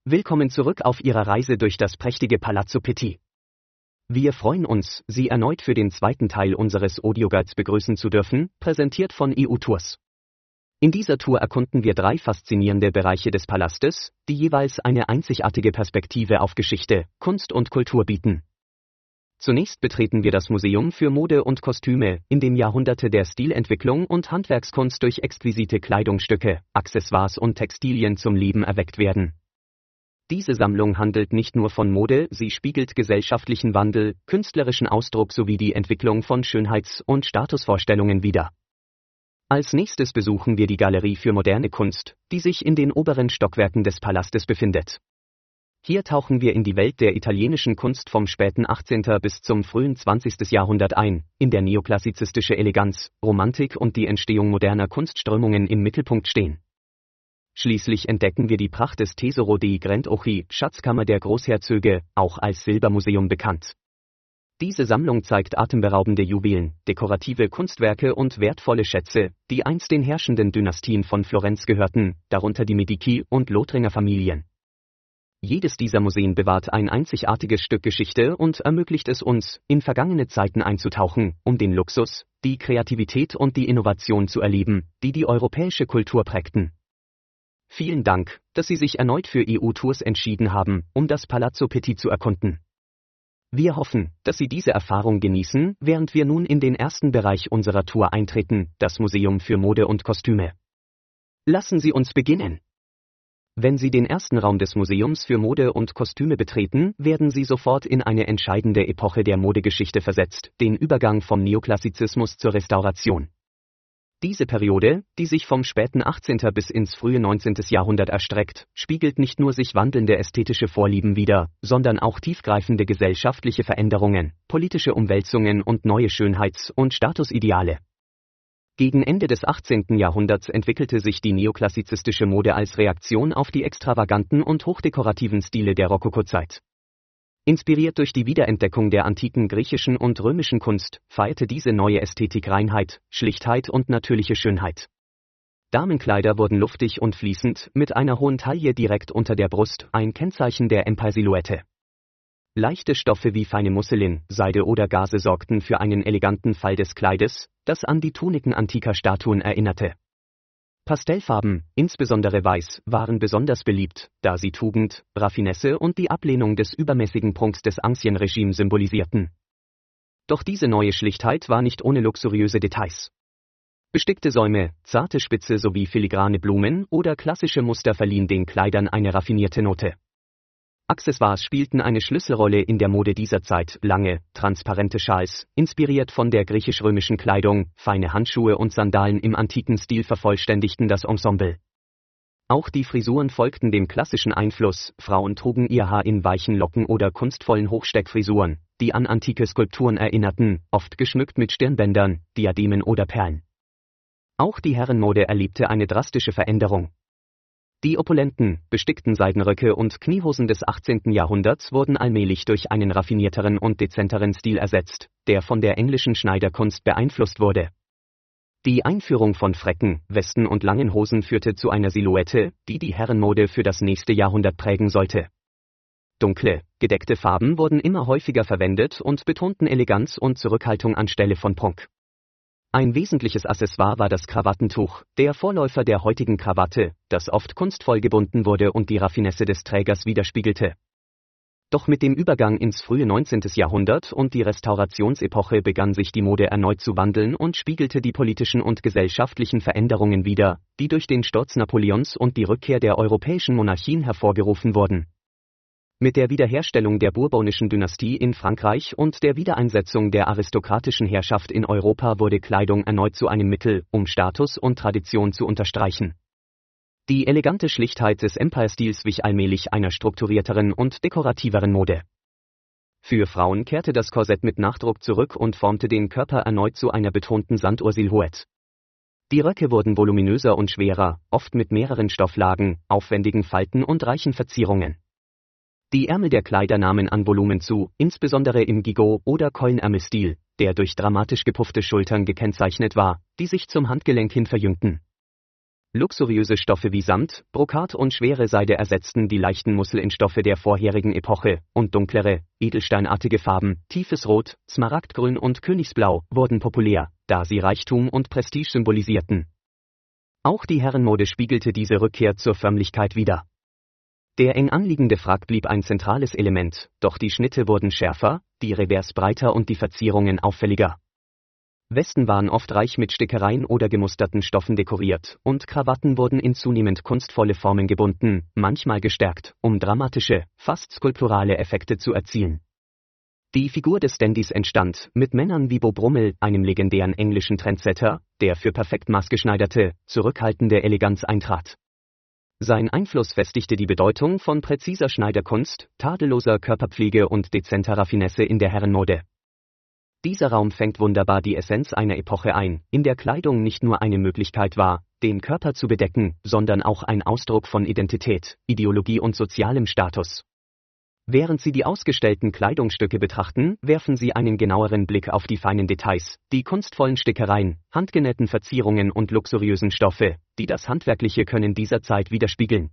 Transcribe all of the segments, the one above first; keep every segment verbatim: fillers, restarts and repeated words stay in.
Willkommen zurück auf Ihrer Reise durch das prächtige Palazzo Pitti. Wir freuen uns, Sie erneut für den zweiten Teil unseres Audioguides begrüßen zu dürfen, präsentiert von E U Tours. In dieser Tour erkunden wir drei faszinierende Bereiche des Palastes, die jeweils eine einzigartige Perspektive auf Geschichte, Kunst und Kultur bieten. Zunächst betreten wir das Museum für Mode und Kostüme, in dem Jahrhunderte der Stilentwicklung und Handwerkskunst durch exquisite Kleidungsstücke, Accessoires und Textilien zum Leben erweckt werden. Diese Sammlung handelt nicht nur von Mode, sie spiegelt gesellschaftlichen Wandel, künstlerischen Ausdruck sowie die Entwicklung von Schönheits- und Statusvorstellungen wider. Als nächstes besuchen wir die Galerie für moderne Kunst, die sich in den oberen Stockwerken des Palastes befindet. Hier tauchen wir in die Welt der italienischen Kunst vom späten achtzehnten bis zum frühen zwanzigsten Jahrhundert ein, in der neoklassizistische Eleganz, Romantik und die Entstehung moderner Kunstströmungen im Mittelpunkt stehen. Schließlich entdecken wir die Pracht des Tesoro dei Granduchi, Schatzkammer der Großherzöge, auch als Silbermuseum bekannt. Diese Sammlung zeigt atemberaubende Juwelen, dekorative Kunstwerke und wertvolle Schätze, die einst den herrschenden Dynastien von Florenz gehörten, darunter die Medici- und Lothringer Familien. Jedes dieser Museen bewahrt ein einzigartiges Stück Geschichte und ermöglicht es uns, in vergangene Zeiten einzutauchen, um den Luxus, die Kreativität und die Innovation zu erleben, die die europäische Kultur prägten. Vielen Dank, dass Sie sich erneut für E U Tours entschieden haben, um das Palazzo Pitti zu erkunden. Wir hoffen, dass Sie diese Erfahrung genießen, während wir nun in den ersten Bereich unserer Tour eintreten, das Museum für Mode und Kostüme. Lassen Sie uns beginnen. Wenn Sie den ersten Raum des Museums für Mode und Kostüme betreten, werden Sie sofort in eine entscheidende Epoche der Modegeschichte versetzt, den Übergang vom Neoklassizismus zur Restauration. Diese Periode, die sich vom späten achtzehnten bis ins frühe neunzehnten Jahrhundert erstreckt, spiegelt nicht nur sich wandelnde ästhetische Vorlieben wider, sondern auch tiefgreifende gesellschaftliche Veränderungen, politische Umwälzungen und neue Schönheits- und Statusideale. Gegen Ende des achtzehnten Jahrhunderts entwickelte sich die neoklassizistische Mode als Reaktion auf die extravaganten und hochdekorativen Stile der Rokokozeit. Inspiriert durch die Wiederentdeckung der antiken griechischen und römischen Kunst, feierte diese neue Ästhetik Reinheit, Schlichtheit und natürliche Schönheit. Damenkleider wurden luftig und fließend, mit einer hohen Taille direkt unter der Brust, ein Kennzeichen der Empire-Silhouette. Leichte Stoffe wie feine Musselin, Seide oder Gaze sorgten für einen eleganten Fall des Kleides, das an die Tuniken antiker Statuen erinnerte. Pastellfarben, insbesondere Weiß, waren besonders beliebt, da sie Tugend, Raffinesse und die Ablehnung des übermäßigen Prunks des Ancien-Regimes symbolisierten. Doch diese neue Schlichtheit war nicht ohne luxuriöse Details. Bestickte Säume, zarte Spitze sowie filigrane Blumen oder klassische Muster verliehen den Kleidern eine raffinierte Note. Accessoires spielten eine Schlüsselrolle in der Mode dieser Zeit, lange, transparente Schals, inspiriert von der griechisch-römischen Kleidung, feine Handschuhe und Sandalen im antiken Stil vervollständigten das Ensemble. Auch die Frisuren folgten dem klassischen Einfluss, Frauen trugen ihr Haar in weichen Locken oder kunstvollen Hochsteckfrisuren, die an antike Skulpturen erinnerten, oft geschmückt mit Stirnbändern, Diademen oder Perlen. Auch die Herrenmode erlebte eine drastische Veränderung. Die opulenten, bestickten Seidenröcke und Kniehosen des achtzehnten Jahrhunderts wurden allmählich durch einen raffinierteren und dezenteren Stil ersetzt, der von der englischen Schneiderkunst beeinflusst wurde. Die Einführung von Fräcken, Westen und langen Hosen führte zu einer Silhouette, die die Herrenmode für das nächste Jahrhundert prägen sollte. Dunkle, gedeckte Farben wurden immer häufiger verwendet und betonten Eleganz und Zurückhaltung anstelle von Prunk. Ein wesentliches Accessoire war das Krawattentuch, der Vorläufer der heutigen Krawatte, das oft kunstvoll gebunden wurde und die Raffinesse des Trägers widerspiegelte. Doch mit dem Übergang ins frühe neunzehnten Jahrhundert und die Restaurationsepoche begann sich die Mode erneut zu wandeln und spiegelte die politischen und gesellschaftlichen Veränderungen wider, die durch den Sturz Napoleons und die Rückkehr der europäischen Monarchien hervorgerufen wurden. Mit der Wiederherstellung der Bourbonischen Dynastie in Frankreich und der Wiedereinsetzung der aristokratischen Herrschaft in Europa wurde Kleidung erneut zu einem Mittel, um Status und Tradition zu unterstreichen. Die elegante Schlichtheit des Empire-Stils wich allmählich einer strukturierteren und dekorativeren Mode. Für Frauen kehrte das Korsett mit Nachdruck zurück und formte den Körper erneut zu einer betonten Sanduhr-Silhouette. Die Röcke wurden voluminöser und schwerer, oft mit mehreren Stofflagen, aufwendigen Falten und reichen Verzierungen. Die Ärmel der Kleider nahmen an Volumen zu, insbesondere im Gigot- oder Keulenärmelstil, der durch dramatisch gepuffte Schultern gekennzeichnet war, die sich zum Handgelenk hin verjüngten. Luxuriöse Stoffe wie Samt, Brokat und schwere Seide ersetzten die leichten Mussel-in-Stoffe der vorherigen Epoche, und dunklere, edelsteinartige Farben, tiefes Rot, Smaragdgrün und Königsblau, wurden populär, da sie Reichtum und Prestige symbolisierten. Auch die Herrenmode spiegelte diese Rückkehr zur Förmlichkeit wider. Der eng anliegende Frack blieb ein zentrales Element, doch die Schnitte wurden schärfer, die Revers breiter und die Verzierungen auffälliger. Westen waren oft reich mit Stickereien oder gemusterten Stoffen dekoriert, und Krawatten wurden in zunehmend kunstvolle Formen gebunden, manchmal gestärkt, um dramatische, fast skulpturale Effekte zu erzielen. Die Figur des Dandys entstand, mit Männern wie Beau Brummel, einem legendären englischen Trendsetter, der für perfekt maßgeschneiderte, zurückhaltende Eleganz eintrat. Sein Einfluss festigte die Bedeutung von präziser Schneiderkunst, tadelloser Körperpflege und dezenter Raffinesse in der Herrenmode. Dieser Raum fängt wunderbar die Essenz einer Epoche ein, in der Kleidung nicht nur eine Möglichkeit war, den Körper zu bedecken, sondern auch ein Ausdruck von Identität, Ideologie und sozialem Status. Während Sie die ausgestellten Kleidungsstücke betrachten, werfen Sie einen genaueren Blick auf die feinen Details, die kunstvollen Stickereien, handgenähten Verzierungen und luxuriösen Stoffe, die das handwerkliche Können dieser Zeit widerspiegeln.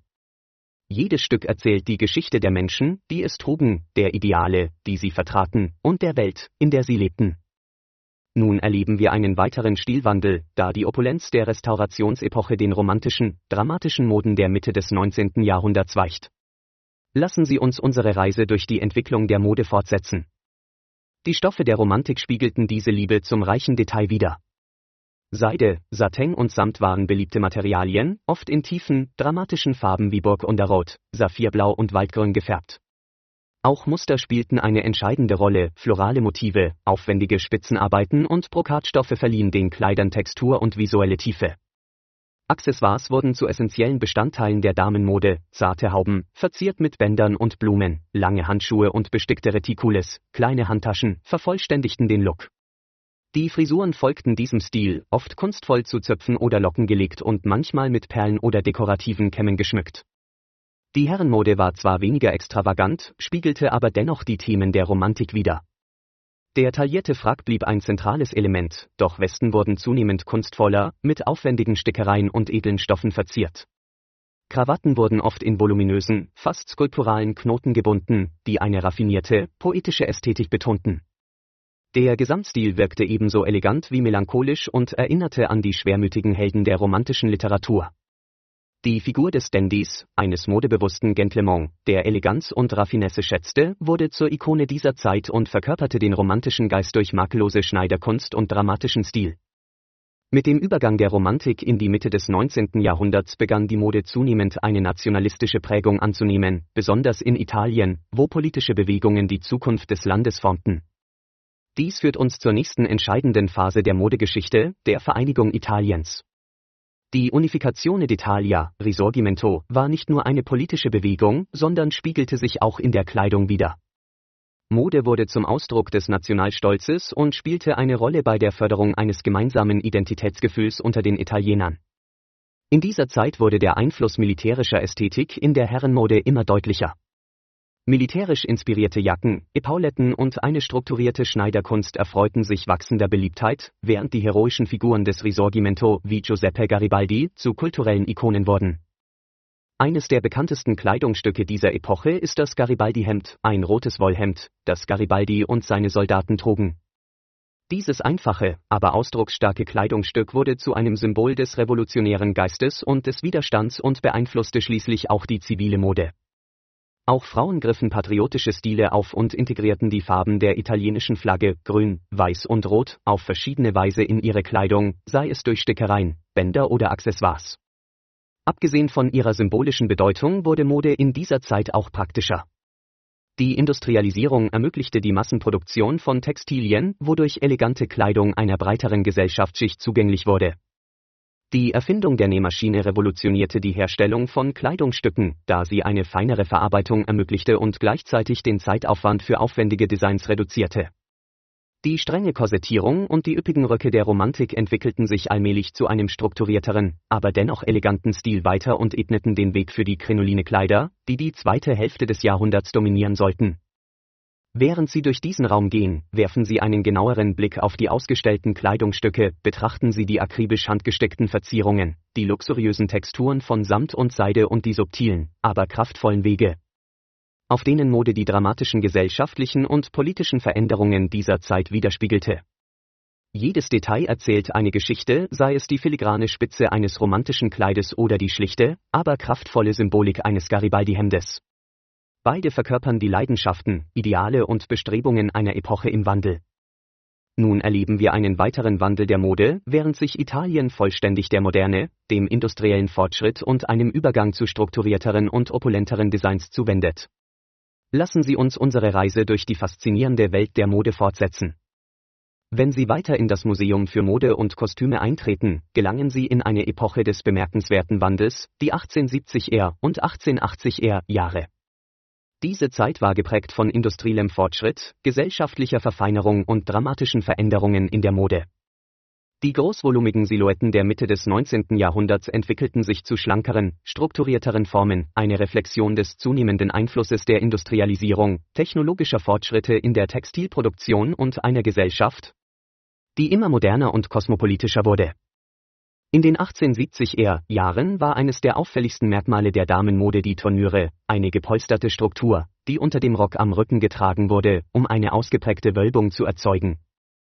Jedes Stück erzählt die Geschichte der Menschen, die es trugen, der Ideale, die sie vertraten, und der Welt, in der sie lebten. Nun erleben wir einen weiteren Stilwandel, da die Opulenz der Restaurationsepoche den romantischen, dramatischen Moden der Mitte des neunzehnten Jahrhunderts weicht. Lassen Sie uns unsere Reise durch die Entwicklung der Mode fortsetzen. Die Stoffe der Romantik spiegelten diese Liebe zum reichen Detail wider. Seide, Satin und Samt waren beliebte Materialien, oft in tiefen, dramatischen Farben wie Burgunderrot, Saphirblau und Waldgrün gefärbt. Auch Muster spielten eine entscheidende Rolle, florale Motive, aufwendige Spitzenarbeiten und Brokatstoffe verliehen den Kleidern Textur und visuelle Tiefe. Accessoires wurden zu essentiellen Bestandteilen der Damenmode, zarte Hauben, verziert mit Bändern und Blumen, lange Handschuhe und bestickte Retikules, kleine Handtaschen, vervollständigten den Look. Die Frisuren folgten diesem Stil, oft kunstvoll zu Zöpfen oder Locken gelegt und manchmal mit Perlen oder dekorativen Kämmen geschmückt. Die Herrenmode war zwar weniger extravagant, spiegelte aber dennoch die Themen der Romantik wider. Der taillierte Frack blieb ein zentrales Element, doch Westen wurden zunehmend kunstvoller, mit aufwendigen Stickereien und edlen Stoffen verziert. Krawatten wurden oft in voluminösen, fast skulpturalen Knoten gebunden, die eine raffinierte, poetische Ästhetik betonten. Der Gesamtstil wirkte ebenso elegant wie melancholisch und erinnerte an die schwermütigen Helden der romantischen Literatur. Die Figur des Dandys, eines modebewussten Gentleman, der Eleganz und Raffinesse schätzte, wurde zur Ikone dieser Zeit und verkörperte den romantischen Geist durch makellose Schneiderkunst und dramatischen Stil. Mit dem Übergang der Romantik in die Mitte des neunzehnten Jahrhunderts begann die Mode zunehmend eine nationalistische Prägung anzunehmen, besonders in Italien, wo politische Bewegungen die Zukunft des Landes formten. Dies führt uns zur nächsten entscheidenden Phase der Modegeschichte, der Vereinigung Italiens. Die Unificazione d'Italia, Risorgimento, war nicht nur eine politische Bewegung, sondern spiegelte sich auch in der Kleidung wider. Mode wurde zum Ausdruck des Nationalstolzes und spielte eine Rolle bei der Förderung eines gemeinsamen Identitätsgefühls unter den Italienern. In dieser Zeit wurde der Einfluss militärischer Ästhetik in der Herrenmode immer deutlicher. Militärisch inspirierte Jacken, Epauletten und eine strukturierte Schneiderkunst erfreuten sich wachsender Beliebtheit, während die heroischen Figuren des Risorgimento wie Giuseppe Garibaldi zu kulturellen Ikonen wurden. Eines der bekanntesten Kleidungsstücke dieser Epoche ist das Garibaldi-Hemd, ein rotes Wollhemd, das Garibaldi und seine Soldaten trugen. Dieses einfache, aber ausdrucksstarke Kleidungsstück wurde zu einem Symbol des revolutionären Geistes und des Widerstands und beeinflusste schließlich auch die zivile Mode. Auch Frauen griffen patriotische Stile auf und integrierten die Farben der italienischen Flagge, Grün, Weiß und Rot, auf verschiedene Weise in ihre Kleidung, sei es durch Stickereien, Bänder oder Accessoires. Abgesehen von ihrer symbolischen Bedeutung wurde Mode in dieser Zeit auch praktischer. Die Industrialisierung ermöglichte die Massenproduktion von Textilien, wodurch elegante Kleidung einer breiteren Gesellschaftsschicht zugänglich wurde. Die Erfindung der Nähmaschine revolutionierte die Herstellung von Kleidungsstücken, da sie eine feinere Verarbeitung ermöglichte und gleichzeitig den Zeitaufwand für aufwendige Designs reduzierte. Die strenge Korsettierung und die üppigen Röcke der Romantik entwickelten sich allmählich zu einem strukturierteren, aber dennoch eleganten Stil weiter und ebneten den Weg für die Krinoline-Kleider, die die zweite Hälfte des Jahrhunderts dominieren sollten. Während Sie durch diesen Raum gehen, werfen Sie einen genaueren Blick auf die ausgestellten Kleidungsstücke, betrachten Sie die akribisch handgesteckten Verzierungen, die luxuriösen Texturen von Samt und Seide und die subtilen, aber kraftvollen Wege, auf denen Mode die dramatischen gesellschaftlichen und politischen Veränderungen dieser Zeit widerspiegelte. Jedes Detail erzählt eine Geschichte, sei es die filigrane Spitze eines romantischen Kleides oder die schlichte, aber kraftvolle Symbolik eines Garibaldi-Hemdes. Beide verkörpern die Leidenschaften, Ideale und Bestrebungen einer Epoche im Wandel. Nun erleben wir einen weiteren Wandel der Mode, während sich Italien vollständig der Moderne, dem industriellen Fortschritt und einem Übergang zu strukturierteren und opulenteren Designs zuwendet. Lassen Sie uns unsere Reise durch die faszinierende Welt der Mode fortsetzen. Wenn Sie weiter in das Museum für Mode und Kostüme eintreten, gelangen Sie in eine Epoche des bemerkenswerten Wandels, die achtzehnhundertsiebziger und achtzehnhundertachtziger Jahre. Diese Zeit war geprägt von industriellem Fortschritt, gesellschaftlicher Verfeinerung und dramatischen Veränderungen in der Mode. Die großvolumigen Silhouetten der Mitte des neunzehnten Jahrhunderts entwickelten sich zu schlankeren, strukturierteren Formen, eine Reflexion des zunehmenden Einflusses der Industrialisierung, technologischer Fortschritte in der Textilproduktion und einer Gesellschaft, die immer moderner und kosmopolitischer wurde. In den achtzehnhundertsiebziger Jahren war eines der auffälligsten Merkmale der Damenmode die Turnüre, eine gepolsterte Struktur, die unter dem Rock am Rücken getragen wurde, um eine ausgeprägte Wölbung zu erzeugen.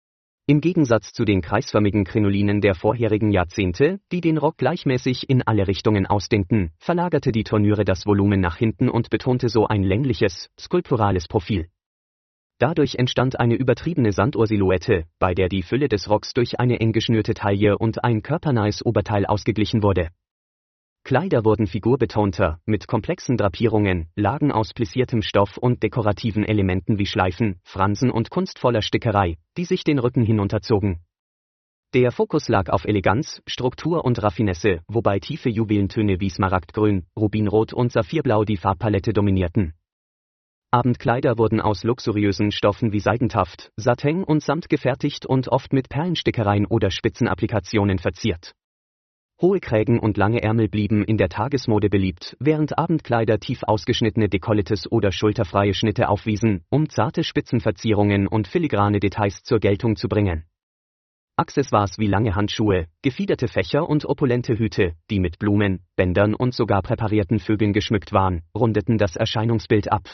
Im Gegensatz zu den kreisförmigen Krinolinen der vorherigen Jahrzehnte, die den Rock gleichmäßig in alle Richtungen ausdehnten, verlagerte die Turnüre das Volumen nach hinten und betonte so ein längliches, skulpturales Profil. Dadurch entstand eine übertriebene Sanduhr-Silhouette, bei der die Fülle des Rocks durch eine eng geschnürte Taille und ein körpernahes Oberteil ausgeglichen wurde. Kleider wurden figurbetonter, mit komplexen Drapierungen, Lagen aus plissiertem Stoff und dekorativen Elementen wie Schleifen, Fransen und kunstvoller Stickerei, die sich den Rücken hinunterzogen. Der Fokus lag auf Eleganz, Struktur und Raffinesse, wobei tiefe Juwelentöne wie Smaragdgrün, Rubinrot und Saphirblau die Farbpalette dominierten. Abendkleider wurden aus luxuriösen Stoffen wie Seidentaft, Satin und Samt gefertigt und oft mit Perlenstickereien oder Spitzenapplikationen verziert. Hohe Krägen und lange Ärmel blieben in der Tagesmode beliebt, während Abendkleider tief ausgeschnittene Dekolletés oder schulterfreie Schnitte aufwiesen, um zarte Spitzenverzierungen und filigrane Details zur Geltung zu bringen. Accessoires wie lange Handschuhe, gefiederte Fächer und opulente Hüte, die mit Blumen, Bändern und sogar präparierten Vögeln geschmückt waren, rundeten das Erscheinungsbild ab.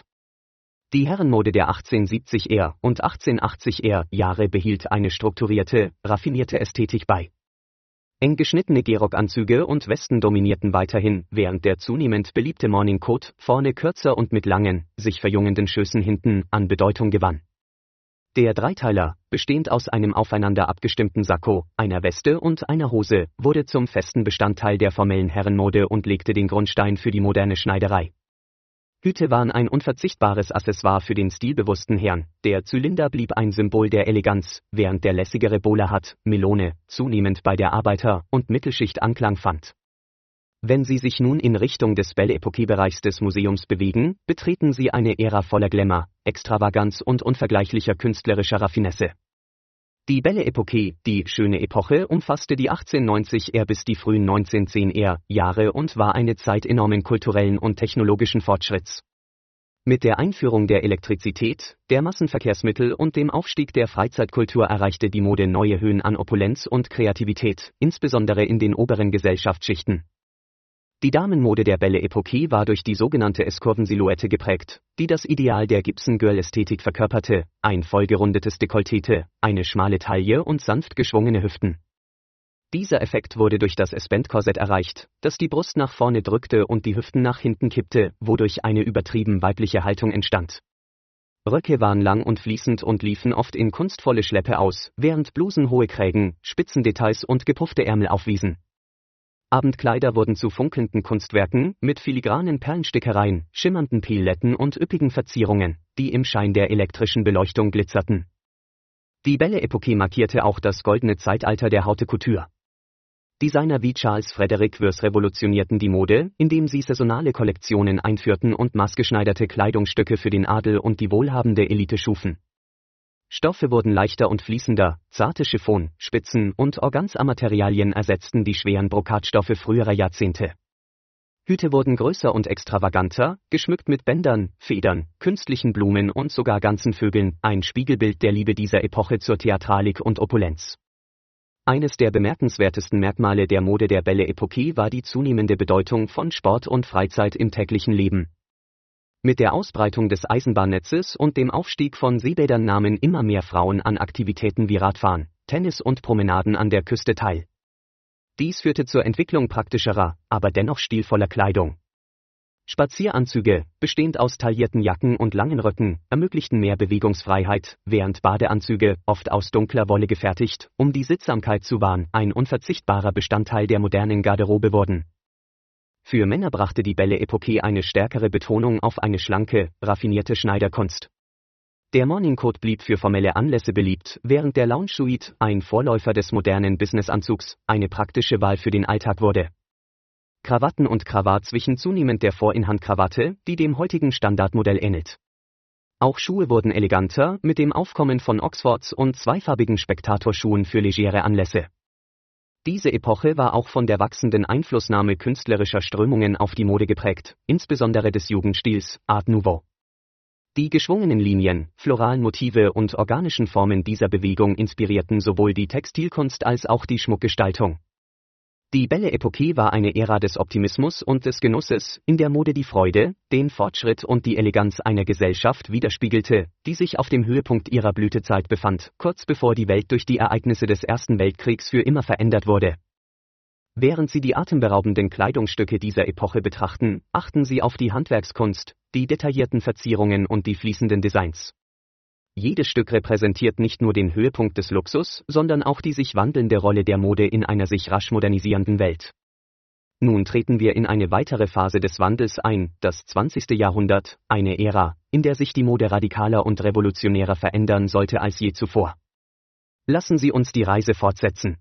Die Herrenmode der achtzehnhundertsiebziger und achtzehnhundertachtziger Jahre behielt eine strukturierte, raffinierte Ästhetik bei. Eng geschnittene Gehrockanzüge und Westen dominierten weiterhin, während der zunehmend beliebte Morningcoat, vorne kürzer und mit langen, sich verjüngenden Schößen hinten, an Bedeutung gewann. Der Dreiteiler, bestehend aus einem aufeinander abgestimmten Sakko, einer Weste und einer Hose, wurde zum festen Bestandteil der formellen Herrenmode und legte den Grundstein für die moderne Schneiderei. Hüte waren ein unverzichtbares Accessoire für den stilbewussten Herrn, der Zylinder blieb ein Symbol der Eleganz, während der lässigere Bowler Hat, Melone, zunehmend bei der Arbeiter- und Mittelschicht Anklang fand. Wenn Sie sich nun in Richtung des Belle Epoque-Bereichs des Museums bewegen, betreten Sie eine Ära voller Glamour, Extravaganz und unvergleichlicher künstlerischer Raffinesse. Die Belle Epoque, die schöne Epoche, umfasste die achtzehnhundertneunziger bis die frühen neunzehnhundertzehner Jahre und war eine Zeit enormen kulturellen und technologischen Fortschritts. Mit der Einführung der Elektrizität, der Massenverkehrsmittel und dem Aufstieg der Freizeitkultur erreichte die Mode neue Höhen an Opulenz und Kreativität, insbesondere in den oberen Gesellschaftsschichten. Die Damenmode der Belle Epoque war durch die sogenannte S-Kurven-Silhouette geprägt, die das Ideal der Gibson-Girl-Ästhetik verkörperte, ein vollgerundetes Dekolleté, eine schmale Taille und sanft geschwungene Hüften. Dieser Effekt wurde durch das S-Band-Korsett erreicht, das die Brust nach vorne drückte und die Hüften nach hinten kippte, wodurch eine übertrieben weibliche Haltung entstand. Röcke waren lang und fließend und liefen oft in kunstvolle Schleppe aus, während Blusen hohe Krägen, Spitzendetails und gepuffte Ärmel aufwiesen. Abendkleider wurden zu funkelnden Kunstwerken, mit filigranen Perlenstickereien, schimmernden Piletten und üppigen Verzierungen, die im Schein der elektrischen Beleuchtung glitzerten. Die Belle Epoque markierte auch das goldene Zeitalter der Haute Couture. Designer wie Charles Frederick Worth revolutionierten die Mode, indem sie saisonale Kollektionen einführten und maßgeschneiderte Kleidungsstücke für den Adel und die wohlhabende Elite schufen. Stoffe wurden leichter und fließender, zarte Chiffon, Spitzen und Organza-Materialien ersetzten die schweren Brokatstoffe früherer Jahrzehnte. Hüte wurden größer und extravaganter, geschmückt mit Bändern, Federn, künstlichen Blumen und sogar ganzen Vögeln, ein Spiegelbild der Liebe dieser Epoche zur Theatralik und Opulenz. Eines der bemerkenswertesten Merkmale der Mode der Belle Époque war die zunehmende Bedeutung von Sport und Freizeit im täglichen Leben. Mit der Ausbreitung des Eisenbahnnetzes und dem Aufstieg von Seebädern nahmen immer mehr Frauen an Aktivitäten wie Radfahren, Tennis und Promenaden an der Küste teil. Dies führte zur Entwicklung praktischerer, aber dennoch stilvoller Kleidung. Spazieranzüge, bestehend aus taillierten Jacken und langen Röcken, ermöglichten mehr Bewegungsfreiheit, während Badeanzüge, oft aus dunkler Wolle gefertigt, um die Sittsamkeit zu wahren, ein unverzichtbarer Bestandteil der modernen Garderobe wurden. Für Männer brachte die Belle Époque eine stärkere Betonung auf eine schlanke, raffinierte Schneiderkunst. Der Morningcoat blieb für formelle Anlässe beliebt, während der Lounge-Suite, ein Vorläufer des modernen Businessanzugs, eine praktische Wahl für den Alltag wurde. Krawatten und Krawatts wichen zunehmend der Vor-in-Hand-Krawatte, die dem heutigen Standardmodell ähnelt. Auch Schuhe wurden eleganter, mit dem Aufkommen von Oxfords und zweifarbigen Spektorschuhen für legere Anlässe. Diese Epoche war auch von der wachsenden Einflussnahme künstlerischer Strömungen auf die Mode geprägt, insbesondere des Jugendstils, Art Nouveau. Die geschwungenen Linien, floralen Motive und organischen Formen dieser Bewegung inspirierten sowohl die Textilkunst als auch die Schmuckgestaltung. Die Belle Époque war eine Ära des Optimismus und des Genusses, in der Mode die Freude, den Fortschritt und die Eleganz einer Gesellschaft widerspiegelte, die sich auf dem Höhepunkt ihrer Blütezeit befand, kurz bevor die Welt durch die Ereignisse des Ersten Weltkriegs für immer verändert wurde. Während Sie die atemberaubenden Kleidungsstücke dieser Epoche betrachten, achten Sie auf die Handwerkskunst, die detaillierten Verzierungen und die fließenden Designs. Jedes Stück repräsentiert nicht nur den Höhepunkt des Luxus, sondern auch die sich wandelnde Rolle der Mode in einer sich rasch modernisierenden Welt. Nun treten wir in eine weitere Phase des Wandels ein, das zwanzigste Jahrhundert, eine Ära, in der sich die Mode radikaler und revolutionärer verändern sollte als je zuvor. Lassen Sie uns die Reise fortsetzen.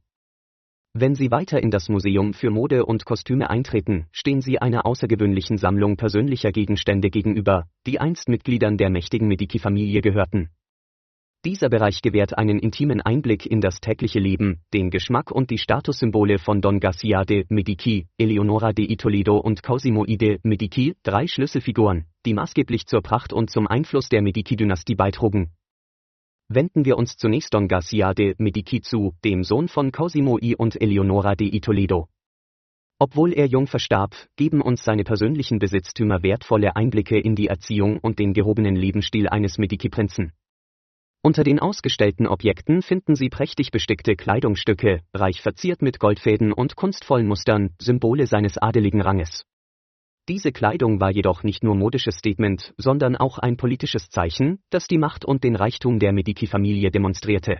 Wenn Sie weiter in das Museum für Mode und Kostüme eintreten, stehen Sie einer außergewöhnlichen Sammlung persönlicher Gegenstände gegenüber, die einst Mitgliedern der mächtigen Medici-Familie gehörten. Dieser Bereich gewährt einen intimen Einblick in das tägliche Leben, den Geschmack und die Statussymbole von Don Garcia de Medici, Eleonora de Toledo und Cosimo I de Medici, drei Schlüsselfiguren, die maßgeblich zur Pracht und zum Einfluss der Medici-Dynastie beitrugen. Wenden wir uns zunächst Don Garcia de Medici zu, dem Sohn von Cosimo I und Eleonora de Toledo. Obwohl er jung verstarb, geben uns seine persönlichen Besitztümer wertvolle Einblicke in die Erziehung und den gehobenen Lebensstil eines Medici-Prinzen. Unter den ausgestellten Objekten finden Sie prächtig bestickte Kleidungsstücke, reich verziert mit Goldfäden und kunstvollen Mustern, Symbole seines adeligen Ranges. Diese Kleidung war jedoch nicht nur modisches Statement, sondern auch ein politisches Zeichen, das die Macht und den Reichtum der Medici-Familie demonstrierte.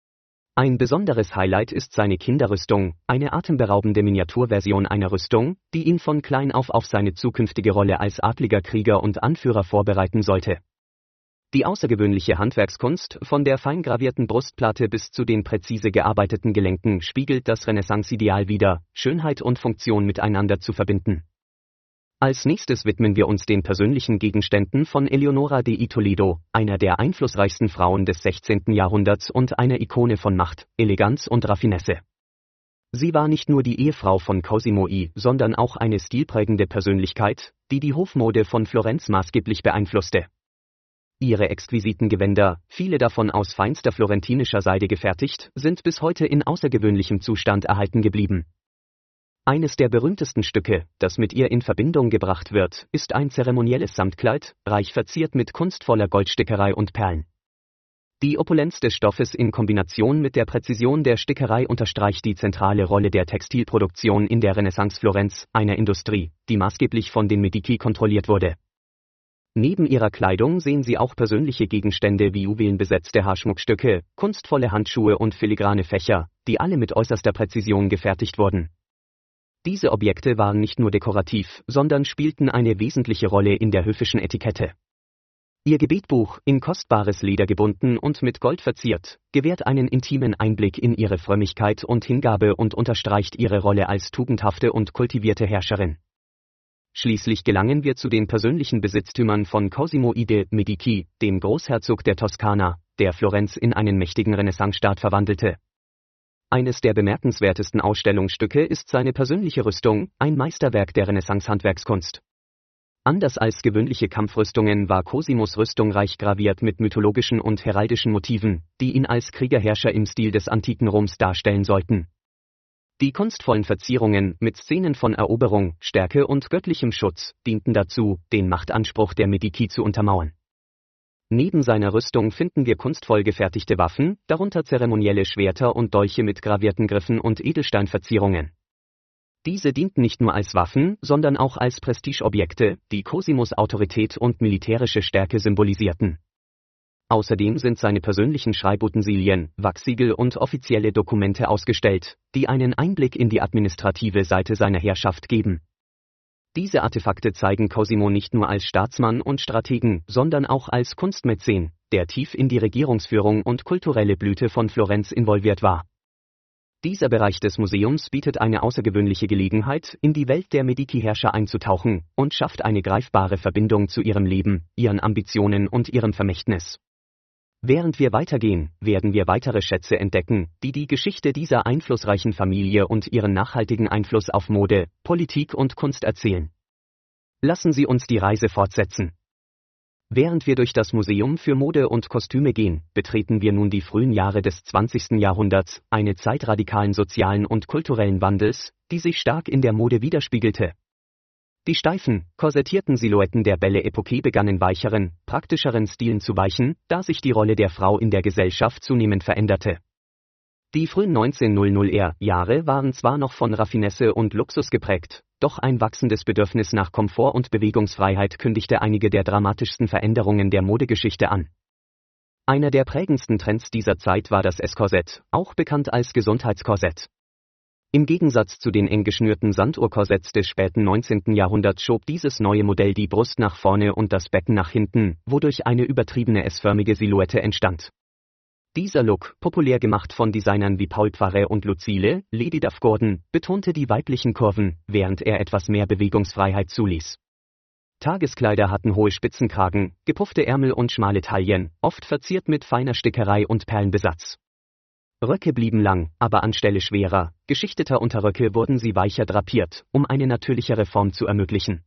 Ein besonderes Highlight ist seine Kinderrüstung, eine atemberaubende Miniaturversion einer Rüstung, die ihn von klein auf auf seine zukünftige Rolle als adliger Krieger und Anführer vorbereiten sollte. Die außergewöhnliche Handwerkskunst, von der fein gravierten Brustplatte bis zu den präzise gearbeiteten Gelenken, spiegelt das Renaissance-Ideal wider, Schönheit und Funktion miteinander zu verbinden. Als nächstes widmen wir uns den persönlichen Gegenständen von Eleonora de Toledo, einer der einflussreichsten Frauen des sechzehnten Jahrhunderts und einer Ikone von Macht, Eleganz und Raffinesse. Sie war nicht nur die Ehefrau von Cosimo I, sondern auch eine stilprägende Persönlichkeit, die die Hofmode von Florenz maßgeblich beeinflusste. Ihre exquisiten Gewänder, viele davon aus feinster florentinischer Seide gefertigt, sind bis heute in außergewöhnlichem Zustand erhalten geblieben. Eines der berühmtesten Stücke, das mit ihr in Verbindung gebracht wird, ist ein zeremonielles Samtkleid, reich verziert mit kunstvoller Goldstickerei und Perlen. Die Opulenz des Stoffes in Kombination mit der Präzision der Stickerei unterstreicht die zentrale Rolle der Textilproduktion in der Renaissance Florenz, einer Industrie, die maßgeblich von den Medici kontrolliert wurde. Neben ihrer Kleidung sehen Sie auch persönliche Gegenstände wie juwelenbesetzte Haarschmuckstücke, kunstvolle Handschuhe und filigrane Fächer, die alle mit äußerster Präzision gefertigt wurden. Diese Objekte waren nicht nur dekorativ, sondern spielten eine wesentliche Rolle in der höfischen Etikette. Ihr Gebetbuch, in kostbares Leder gebunden und mit Gold verziert, gewährt einen intimen Einblick in ihre Frömmigkeit und Hingabe und unterstreicht ihre Rolle als tugendhafte und kultivierte Herrscherin. Schließlich gelangen wir zu den persönlichen Besitztümern von Cosimo I de Medici, dem Großherzog der Toskana, der Florenz in einen mächtigen Renaissancestaat verwandelte. Eines der bemerkenswertesten Ausstellungsstücke ist seine persönliche Rüstung, ein Meisterwerk der Renaissance-Handwerkskunst. Anders als gewöhnliche Kampfrüstungen war Cosimos Rüstung reich graviert mit mythologischen und heraldischen Motiven, die ihn als Kriegerherrscher im Stil des antiken Roms darstellen sollten. Die kunstvollen Verzierungen mit Szenen von Eroberung, Stärke und göttlichem Schutz dienten dazu, den Machtanspruch der Medici zu untermauern. Neben seiner Rüstung finden wir kunstvoll gefertigte Waffen, darunter zeremonielle Schwerter und Dolche mit gravierten Griffen und Edelsteinverzierungen. Diese dienten nicht nur als Waffen, sondern auch als Prestigeobjekte, die Cosimos Autorität und militärische Stärke symbolisierten. Außerdem sind seine persönlichen Schreibutensilien, Wachsiegel und offizielle Dokumente ausgestellt, die einen Einblick in die administrative Seite seiner Herrschaft geben. Diese Artefakte zeigen Cosimo nicht nur als Staatsmann und Strategen, sondern auch als Kunstmäzen, der tief in die Regierungsführung und kulturelle Blüte von Florenz involviert war. Dieser Bereich des Museums bietet eine außergewöhnliche Gelegenheit, in die Welt der Medici-Herrscher einzutauchen und schafft eine greifbare Verbindung zu ihrem Leben, ihren Ambitionen und ihrem Vermächtnis. Während wir weitergehen, werden wir weitere Schätze entdecken, die die Geschichte dieser einflussreichen Familie und ihren nachhaltigen Einfluss auf Mode, Politik und Kunst erzählen. Lassen Sie uns die Reise fortsetzen. Während wir durch das Museum für Mode und Kostüme gehen, betreten wir nun die frühen Jahre des zwanzigsten Jahrhunderts, eine Zeit radikalen sozialen und kulturellen Wandels, die sich stark in der Mode widerspiegelte. Die steifen, korsettierten Silhouetten der Belle Epoque begannen weicheren, praktischeren Stilen zu weichen, da sich die Rolle der Frau in der Gesellschaft zunehmend veränderte. Die frühen neunzehnhunderter Jahre waren zwar noch von Raffinesse und Luxus geprägt, doch ein wachsendes Bedürfnis nach Komfort und Bewegungsfreiheit kündigte einige der dramatischsten Veränderungen der Modegeschichte an. Einer der prägendsten Trends dieser Zeit war das S-Korsett, auch bekannt als Gesundheitskorsett. Im Gegensatz zu den eng geschnürten Sanduhrkorsetts des späten neunzehnten Jahrhunderts schob dieses neue Modell die Brust nach vorne und das Becken nach hinten, wodurch eine übertriebene S-förmige Silhouette entstand. Dieser Look, populär gemacht von Designern wie Paul Poiret und Lucille, Lady Duff Gordon, betonte die weiblichen Kurven, während er etwas mehr Bewegungsfreiheit zuließ. Tageskleider hatten hohe Spitzenkragen, gepuffte Ärmel und schmale Taillen, oft verziert mit feiner Stickerei und Perlenbesatz. Röcke blieben lang, aber anstelle schwerer, geschichteter Unterröcke wurden sie weicher drapiert, um eine natürlichere Form zu ermöglichen.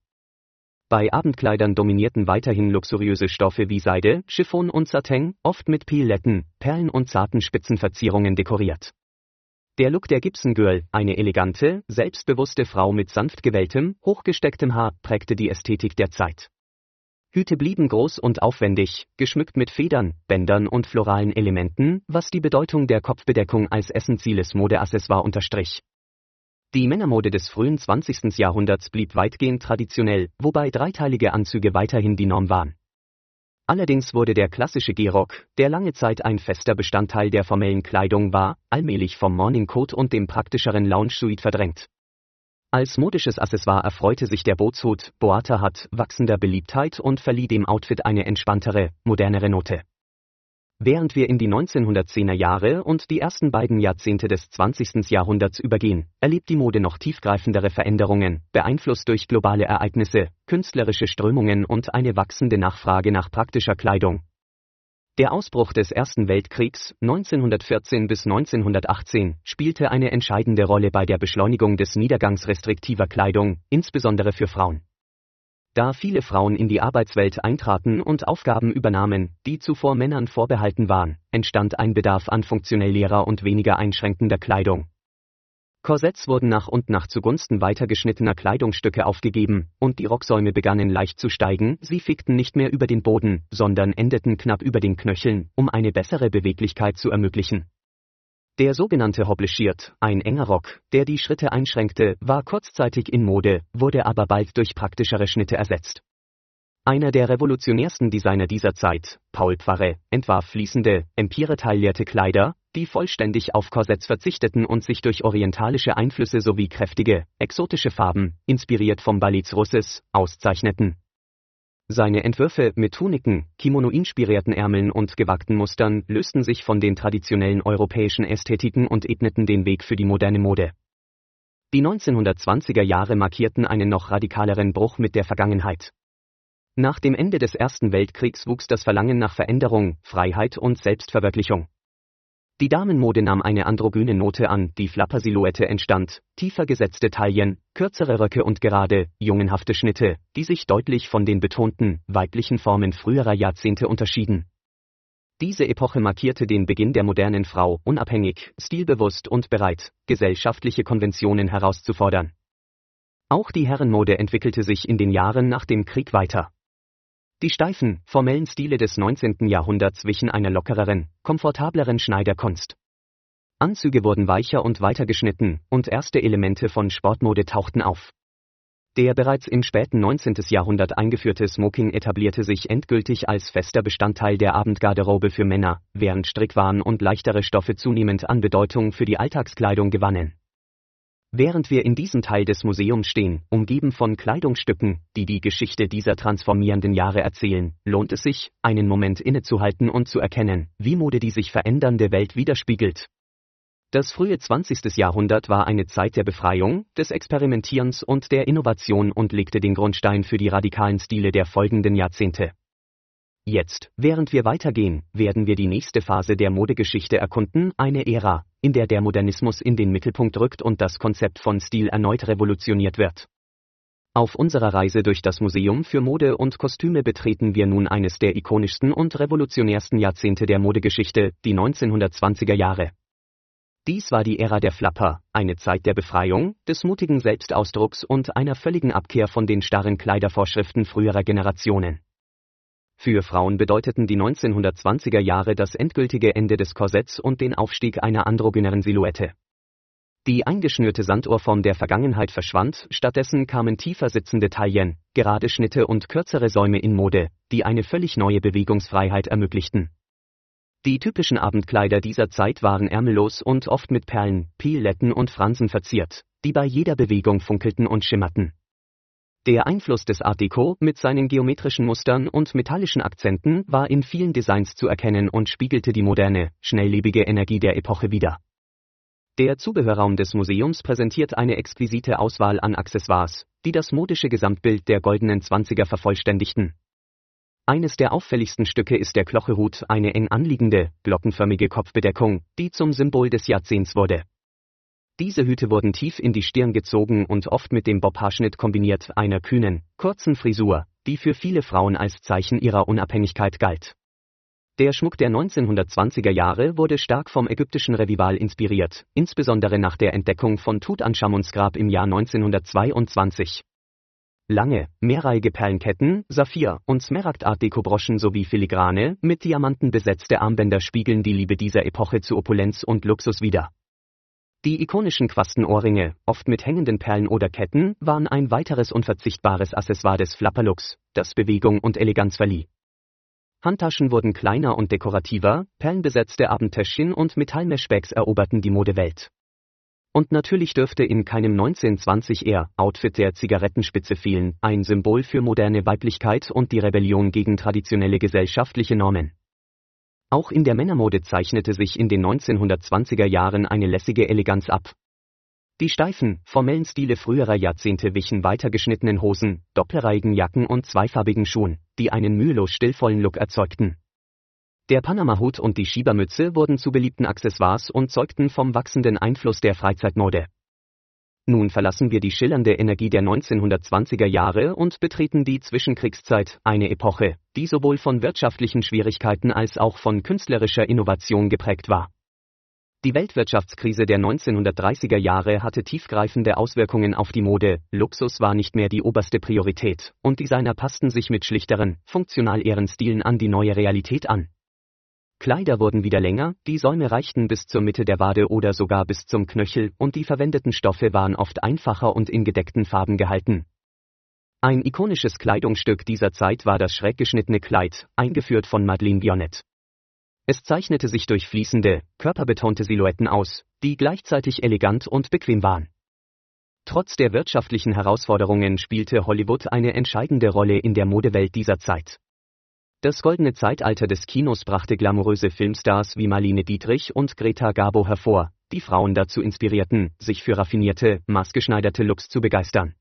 Bei Abendkleidern dominierten weiterhin luxuriöse Stoffe wie Seide, Chiffon und Satin, oft mit Pailletten, Perlen und zarten Spitzenverzierungen dekoriert. Der Look der Gibson Girl, eine elegante, selbstbewusste Frau mit sanft gewelltem, hochgestecktem Haar, prägte die Ästhetik der Zeit. Hüte blieben groß und aufwendig, geschmückt mit Federn, Bändern und floralen Elementen, was die Bedeutung der Kopfbedeckung als essentielles Modeaccessoire unterstrich. Die Männermode des frühen zwanzigsten Jahrhunderts blieb weitgehend traditionell, wobei dreiteilige Anzüge weiterhin die Norm waren. Allerdings wurde der klassische Gehrock, der lange Zeit ein fester Bestandteil der formellen Kleidung war, allmählich vom Morning Coat und dem praktischeren Lounge-Suit verdrängt. Als modisches Accessoire erfreute sich der Bootshut, Boata Hat, wachsender Beliebtheit und verlieh dem Outfit eine entspanntere, modernere Note. Während wir in die neunzehnhundertzehner Jahre und die ersten beiden Jahrzehnte des zwanzigsten Jahrhunderts übergehen, erlebt die Mode noch tiefgreifendere Veränderungen, beeinflusst durch globale Ereignisse, künstlerische Strömungen und eine wachsende Nachfrage nach praktischer Kleidung. Der Ausbruch des Ersten Weltkriegs, neunzehnhundertvierzehn bis neunzehnhundertachtzehn, spielte eine entscheidende Rolle bei der Beschleunigung des Niedergangs restriktiver Kleidung, insbesondere für Frauen. Da viele Frauen in die Arbeitswelt eintraten und Aufgaben übernahmen, die zuvor Männern vorbehalten waren, entstand ein Bedarf an funktionell leerer und weniger einschränkender Kleidung. Korsetts wurden nach und nach zugunsten weitergeschnittener Kleidungsstücke aufgegeben, und die Rocksäume begannen leicht zu steigen, sie fickten nicht mehr über den Boden, sondern endeten knapp über den Knöcheln, um eine bessere Beweglichkeit zu ermöglichen. Der sogenannte Hobble-Shirt, ein enger Rock, der die Schritte einschränkte, war kurzzeitig in Mode, wurde aber bald durch praktischere Schnitte ersetzt. Einer der revolutionärsten Designer dieser Zeit, Paul Poiret, entwarf fließende, empire-taillierte Kleider, die vollständig auf Korsetts verzichteten und sich durch orientalische Einflüsse sowie kräftige, exotische Farben, inspiriert vom Ballets Russes, auszeichneten. Seine Entwürfe mit Tuniken, Kimono-inspirierten Ärmeln und gewagten Mustern lösten sich von den traditionellen europäischen Ästhetiken und ebneten den Weg für die moderne Mode. Die neunzehnhundertzwanziger Jahre markierten einen noch radikaleren Bruch mit der Vergangenheit. Nach dem Ende des Ersten Weltkriegs wuchs das Verlangen nach Veränderung, Freiheit und Selbstverwirklichung. Die Damenmode nahm eine androgyne Note an, die Flapper-Silhouette entstand, tiefer gesetzte Taillen, kürzere Röcke und gerade, jungenhafte Schnitte, die sich deutlich von den betonten, weiblichen Formen früherer Jahrzehnte unterschieden. Diese Epoche markierte den Beginn der modernen Frau, unabhängig, stilbewusst und bereit, gesellschaftliche Konventionen herauszufordern. Auch die Herrenmode entwickelte sich in den Jahren nach dem Krieg weiter. Die steifen, formellen Stile des neunzehnten Jahrhunderts wichen einer lockereren, komfortableren Schneiderkunst. Anzüge wurden weicher und weiter geschnitten, und erste Elemente von Sportmode tauchten auf. Der bereits im späten neunzehnten Jahrhundert eingeführte Smoking etablierte sich endgültig als fester Bestandteil der Abendgarderobe für Männer, während Strickwaren und leichtere Stoffe zunehmend an Bedeutung für die Alltagskleidung gewannen. Während wir in diesem Teil des Museums stehen, umgeben von Kleidungsstücken, die die Geschichte dieser transformierenden Jahre erzählen, lohnt es sich, einen Moment innezuhalten und zu erkennen, wie Mode die sich verändernde Welt widerspiegelt. Das frühe zwanzigste Jahrhundert war eine Zeit der Befreiung, des Experimentierens und der Innovation und legte den Grundstein für die radikalen Stile der folgenden Jahrzehnte. Jetzt, während wir weitergehen, werden wir die nächste Phase der Modegeschichte erkunden, eine Ära, in der der Modernismus in den Mittelpunkt rückt und das Konzept von Stil erneut revolutioniert wird. Auf unserer Reise durch das Museum für Mode und Kostüme betreten wir nun eines der ikonischsten und revolutionärsten Jahrzehnte der Modegeschichte, die neunzehnhundertzwanziger Jahre. Dies war die Ära der Flapper, eine Zeit der Befreiung, des mutigen Selbstausdrucks und einer völligen Abkehr von den starren Kleidervorschriften früherer Generationen. Für Frauen bedeuteten die neunzehnhundertzwanziger Jahre das endgültige Ende des Korsetts und den Aufstieg einer androgyneren Silhouette. Die eingeschnürte Sanduhrform der Vergangenheit verschwand, stattdessen kamen tiefer sitzende Taillen, gerade Schnitte und kürzere Säume in Mode, die eine völlig neue Bewegungsfreiheit ermöglichten. Die typischen Abendkleider dieser Zeit waren ärmellos und oft mit Perlen, Piletten und Fransen verziert, die bei jeder Bewegung funkelten und schimmerten. Der Einfluss des Art Deco mit seinen geometrischen Mustern und metallischen Akzenten war in vielen Designs zu erkennen und spiegelte die moderne, schnelllebige Energie der Epoche wider. Der Zubehörraum des Museums präsentiert eine exquisite Auswahl an Accessoires, die das modische Gesamtbild der goldenen Zwanziger vervollständigten. Eines der auffälligsten Stücke ist der Klochehut, eine eng anliegende, glockenförmige Kopfbedeckung, die zum Symbol des Jahrzehnts wurde. Diese Hüte wurden tief in die Stirn gezogen und oft mit dem Bob-Haarschnitt kombiniert, einer kühnen, kurzen Frisur, die für viele Frauen als Zeichen ihrer Unabhängigkeit galt. Der Schmuck der neunzehnhundertzwanziger Jahre wurde stark vom ägyptischen Revival inspiriert, insbesondere nach der Entdeckung von Tutanchamuns Grab im Jahr neunzehnhundertzweiundzwanzig. Lange, mehrreihige Perlenketten, Saphir- und Smaragd-Art-Deko-Broschen sowie filigrane, mit Diamanten besetzte Armbänder spiegeln die Liebe dieser Epoche zu Opulenz und Luxus wider. Die ikonischen Quastenohrringe, oft mit hängenden Perlen oder Ketten, waren ein weiteres unverzichtbares Accessoire des Flapperlooks, das Bewegung und Eleganz verlieh. Handtaschen wurden kleiner und dekorativer, perlenbesetzte Abendtäschchen und Metall-Meshbags eroberten die Modewelt. Und natürlich dürfte in keinem neunzehnhundertzwanzig eher Outfit der Zigarettenspitze fehlen, ein Symbol für moderne Weiblichkeit und die Rebellion gegen traditionelle gesellschaftliche Normen. Auch in der Männermode zeichnete sich in den neunzehnhundertzwanziger Jahren eine lässige Eleganz ab. Die steifen, formellen Stile früherer Jahrzehnte wichen weiter geschnittenen Hosen, doppelreihigen Jacken und zweifarbigen Schuhen, die einen mühelos stillvollen Look erzeugten. Der Panama-Hut und die Schiebermütze wurden zu beliebten Accessoires und zeugten vom wachsenden Einfluss der Freizeitmode. Nun verlassen wir die schillernde Energie der neunzehnhundertzwanziger Jahre und betreten die Zwischenkriegszeit, eine Epoche, die sowohl von wirtschaftlichen Schwierigkeiten als auch von künstlerischer Innovation geprägt war. Die Weltwirtschaftskrise der neunzehnhundertdreißiger Jahre hatte tiefgreifende Auswirkungen auf die Mode, Luxus war nicht mehr die oberste Priorität, und Designer passten sich mit schlichteren, funktional ehren Stilen an die neue Realität an. Kleider wurden wieder länger, die Säume reichten bis zur Mitte der Wade oder sogar bis zum Knöchel und die verwendeten Stoffe waren oft einfacher und in gedeckten Farben gehalten. Ein ikonisches Kleidungsstück dieser Zeit war das schräg geschnittene Kleid, eingeführt von Madeleine Bionnet. Es zeichnete sich durch fließende, körperbetonte Silhouetten aus, die gleichzeitig elegant und bequem waren. Trotz der wirtschaftlichen Herausforderungen spielte Hollywood eine entscheidende Rolle in der Modewelt dieser Zeit. Das goldene Zeitalter des Kinos brachte glamouröse Filmstars wie Marlene Dietrich und Greta Garbo hervor, die Frauen dazu inspirierten, sich für raffinierte, maßgeschneiderte Looks zu begeistern.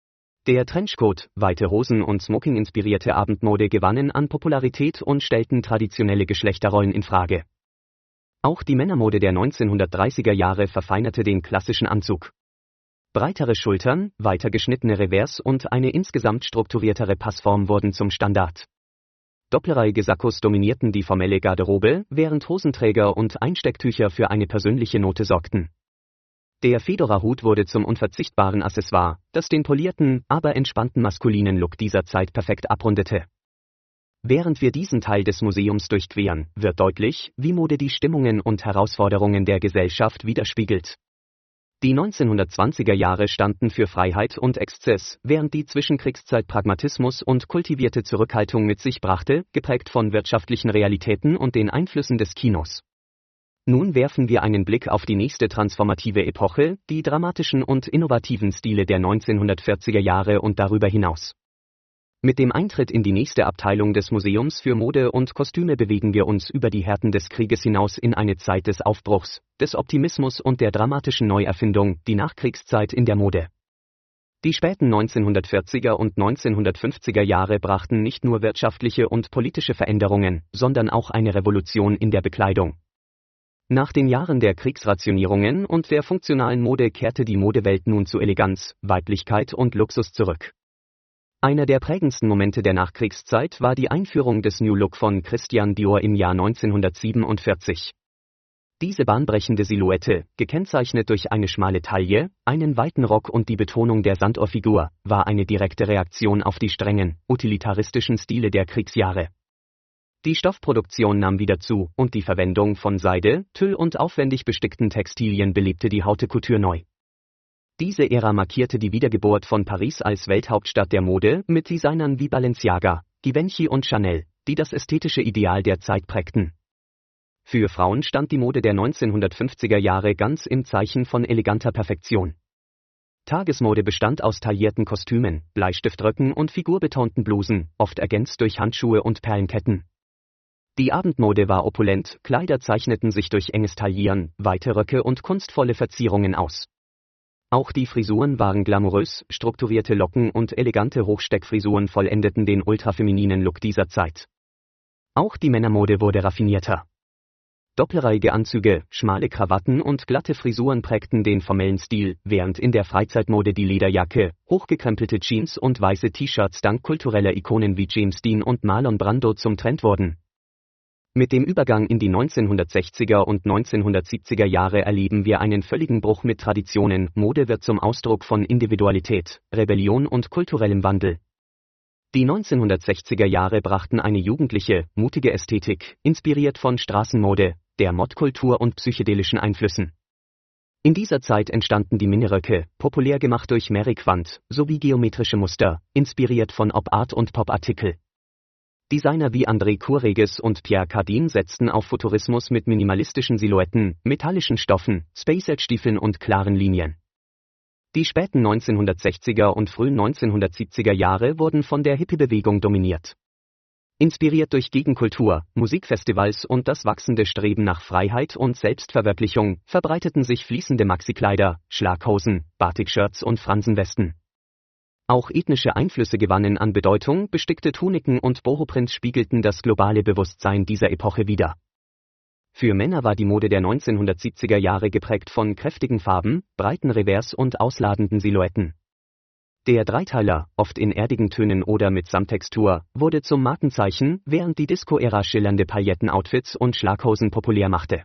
Der Trenchcoat, weite Hosen und Smoking-inspirierte Abendmode gewannen an Popularität und stellten traditionelle Geschlechterrollen in Frage. Auch die Männermode der neunzehnhundertdreißiger Jahre verfeinerte den klassischen Anzug. Breitere Schultern, weiter geschnittene Revers und eine insgesamt strukturiertere Passform wurden zum Standard. Doppelreihige Sakkos dominierten die formelle Garderobe, während Hosenträger und Einstecktücher für eine persönliche Note sorgten. Der Fedora-Hut wurde zum unverzichtbaren Accessoire, das den polierten, aber entspannten maskulinen Look dieser Zeit perfekt abrundete. Während wir diesen Teil des Museums durchqueren, wird deutlich, wie Mode die Stimmungen und Herausforderungen der Gesellschaft widerspiegelt. Die neunzehnhundertzwanziger Jahre standen für Freiheit und Exzess, während die Zwischenkriegszeit Pragmatismus und kultivierte Zurückhaltung mit sich brachte, geprägt von wirtschaftlichen Realitäten und den Einflüssen des Kinos. Nun werfen wir einen Blick auf die nächste transformative Epoche, die dramatischen und innovativen Stile der neunzehnhundertvierziger Jahre und darüber hinaus. Mit dem Eintritt in die nächste Abteilung des Museums für Mode und Kostüme bewegen wir uns über die Härten des Krieges hinaus in eine Zeit des Aufbruchs, des Optimismus und der dramatischen Neuerfindung, die Nachkriegszeit in der Mode. Die späten neunzehnhundertvierziger und neunzehnhundertfünfziger Jahre brachten nicht nur wirtschaftliche und politische Veränderungen, sondern auch eine Revolution in der Bekleidung. Nach den Jahren der Kriegsrationierungen und der funktionalen Mode kehrte die Modewelt nun zu Eleganz, Weiblichkeit und Luxus zurück. Einer der prägendsten Momente der Nachkriegszeit war die Einführung des New Look von Christian Dior im Jahr neunzehnhundertsiebenundvierzig. Diese bahnbrechende Silhouette, gekennzeichnet durch eine schmale Taille, einen weiten Rock und die Betonung der Sanduhrfigur, war eine direkte Reaktion auf die strengen, utilitaristischen Stile der Kriegsjahre. Die Stoffproduktion nahm wieder zu und die Verwendung von Seide, Tüll und aufwendig bestickten Textilien belebte die Haute Couture neu. Diese Ära markierte die Wiedergeburt von Paris als Welthauptstadt der Mode mit Designern wie Balenciaga, Givenchy und Chanel, die das ästhetische Ideal der Zeit prägten. Für Frauen stand die Mode der neunzehnhundertfünfziger Jahre ganz im Zeichen von eleganter Perfektion. Tagesmode bestand aus taillierten Kostümen, Bleistiftröcken und figurbetonten Blusen, oft ergänzt durch Handschuhe und Perlenketten. Die Abendmode war opulent, Kleider zeichneten sich durch enges Taillieren, weite Röcke und kunstvolle Verzierungen aus. Auch die Frisuren waren glamourös, strukturierte Locken und elegante Hochsteckfrisuren vollendeten den ultrafemininen Look dieser Zeit. Auch die Männermode wurde raffinierter. Doppelreihige Anzüge, schmale Krawatten und glatte Frisuren prägten den formellen Stil, während in der Freizeitmode die Lederjacke, hochgekrempelte Jeans und weiße T-Shirts dank kultureller Ikonen wie James Dean und Marlon Brando zum Trend wurden. Mit dem Übergang in die neunzehnhundertsechziger und neunzehnhundertsiebziger Jahre erleben wir einen völligen Bruch mit Traditionen. Mode wird zum Ausdruck von Individualität, Rebellion und kulturellem Wandel. Die neunzehnhundertsechziger Jahre brachten eine jugendliche, mutige Ästhetik, inspiriert von Straßenmode, der Modkultur und psychedelischen Einflüssen. In dieser Zeit entstanden die Miniröcke, populär gemacht durch Mary Quant, sowie geometrische Muster, inspiriert von Op-Art und Pop-Artikel. Designer wie André Courreges und Pierre Cardin setzten auf Futurismus mit minimalistischen Silhouetten, metallischen Stoffen, Space-Age-Stiefeln und klaren Linien. Die späten neunzehnhundertsechziger und frühen neunzehnhundertsiebziger Jahre wurden von der Hippie-Bewegung dominiert. Inspiriert durch Gegenkultur, Musikfestivals und das wachsende Streben nach Freiheit und Selbstverwirklichung, verbreiteten sich fließende Maxikleider, Schlaghosen, Batik-Shirts und Fransenwesten. Auch ethnische Einflüsse gewannen an Bedeutung, bestickte Tuniken und Boho-Prints spiegelten das globale Bewusstsein dieser Epoche wider. Für Männer war die Mode der neunzehnhundertsiebziger Jahre geprägt von kräftigen Farben, breiten Revers und ausladenden Silhouetten. Der Dreiteiler, oft in erdigen Tönen oder mit Samttextur, wurde zum Markenzeichen, während die Disco-Ära schillernde Pailletten-Outfits und Schlaghosen populär machte.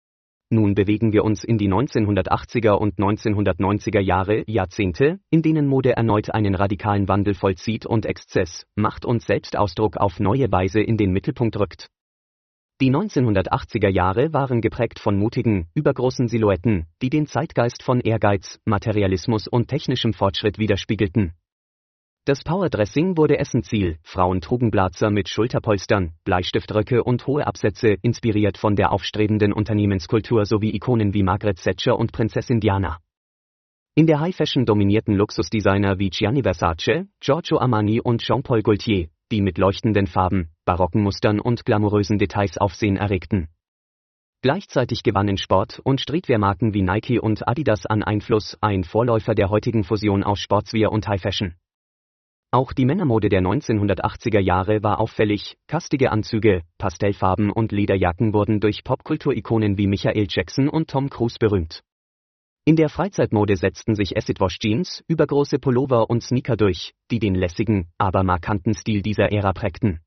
Nun bewegen wir uns in die neunzehnhundertachtziger und neunzehnhundertneunziger Jahre, Jahrzehnte, in denen Mode erneut einen radikalen Wandel vollzieht und Exzess, Macht und Selbstausdruck auf neue Weise in den Mittelpunkt rückt. Die neunzehnhundertachtziger Jahre waren geprägt von mutigen, übergroßen Silhouetten, die den Zeitgeist von Ehrgeiz, Materialismus und technischem Fortschritt widerspiegelten. Das Powerdressing wurde Essenziel, Frauen trugen Blazer mit Schulterpolstern, Bleistiftröcke und hohe Absätze, inspiriert von der aufstrebenden Unternehmenskultur sowie Ikonen wie Margaret Thatcher und Prinzessin Diana. In der High-Fashion dominierten Luxusdesigner wie Gianni Versace, Giorgio Armani und Jean-Paul Gaultier, die mit leuchtenden Farben, barocken Mustern und glamourösen Details Aufsehen erregten. Gleichzeitig gewannen Sport- und Streetwear-Marken wie Nike und Adidas an Einfluss, ein Vorläufer der heutigen Fusion aus Sportswear und High-Fashion. Auch die Männermode der neunzehnhundertachtziger Jahre war auffällig, kastige Anzüge, Pastellfarben und Lederjacken wurden durch Popkulturikonen wie Michael Jackson und Tom Cruise berühmt. In der Freizeitmode setzten sich Acid-Wash-Jeans, übergroße Pullover und Sneaker durch, die den lässigen, aber markanten Stil dieser Ära prägten.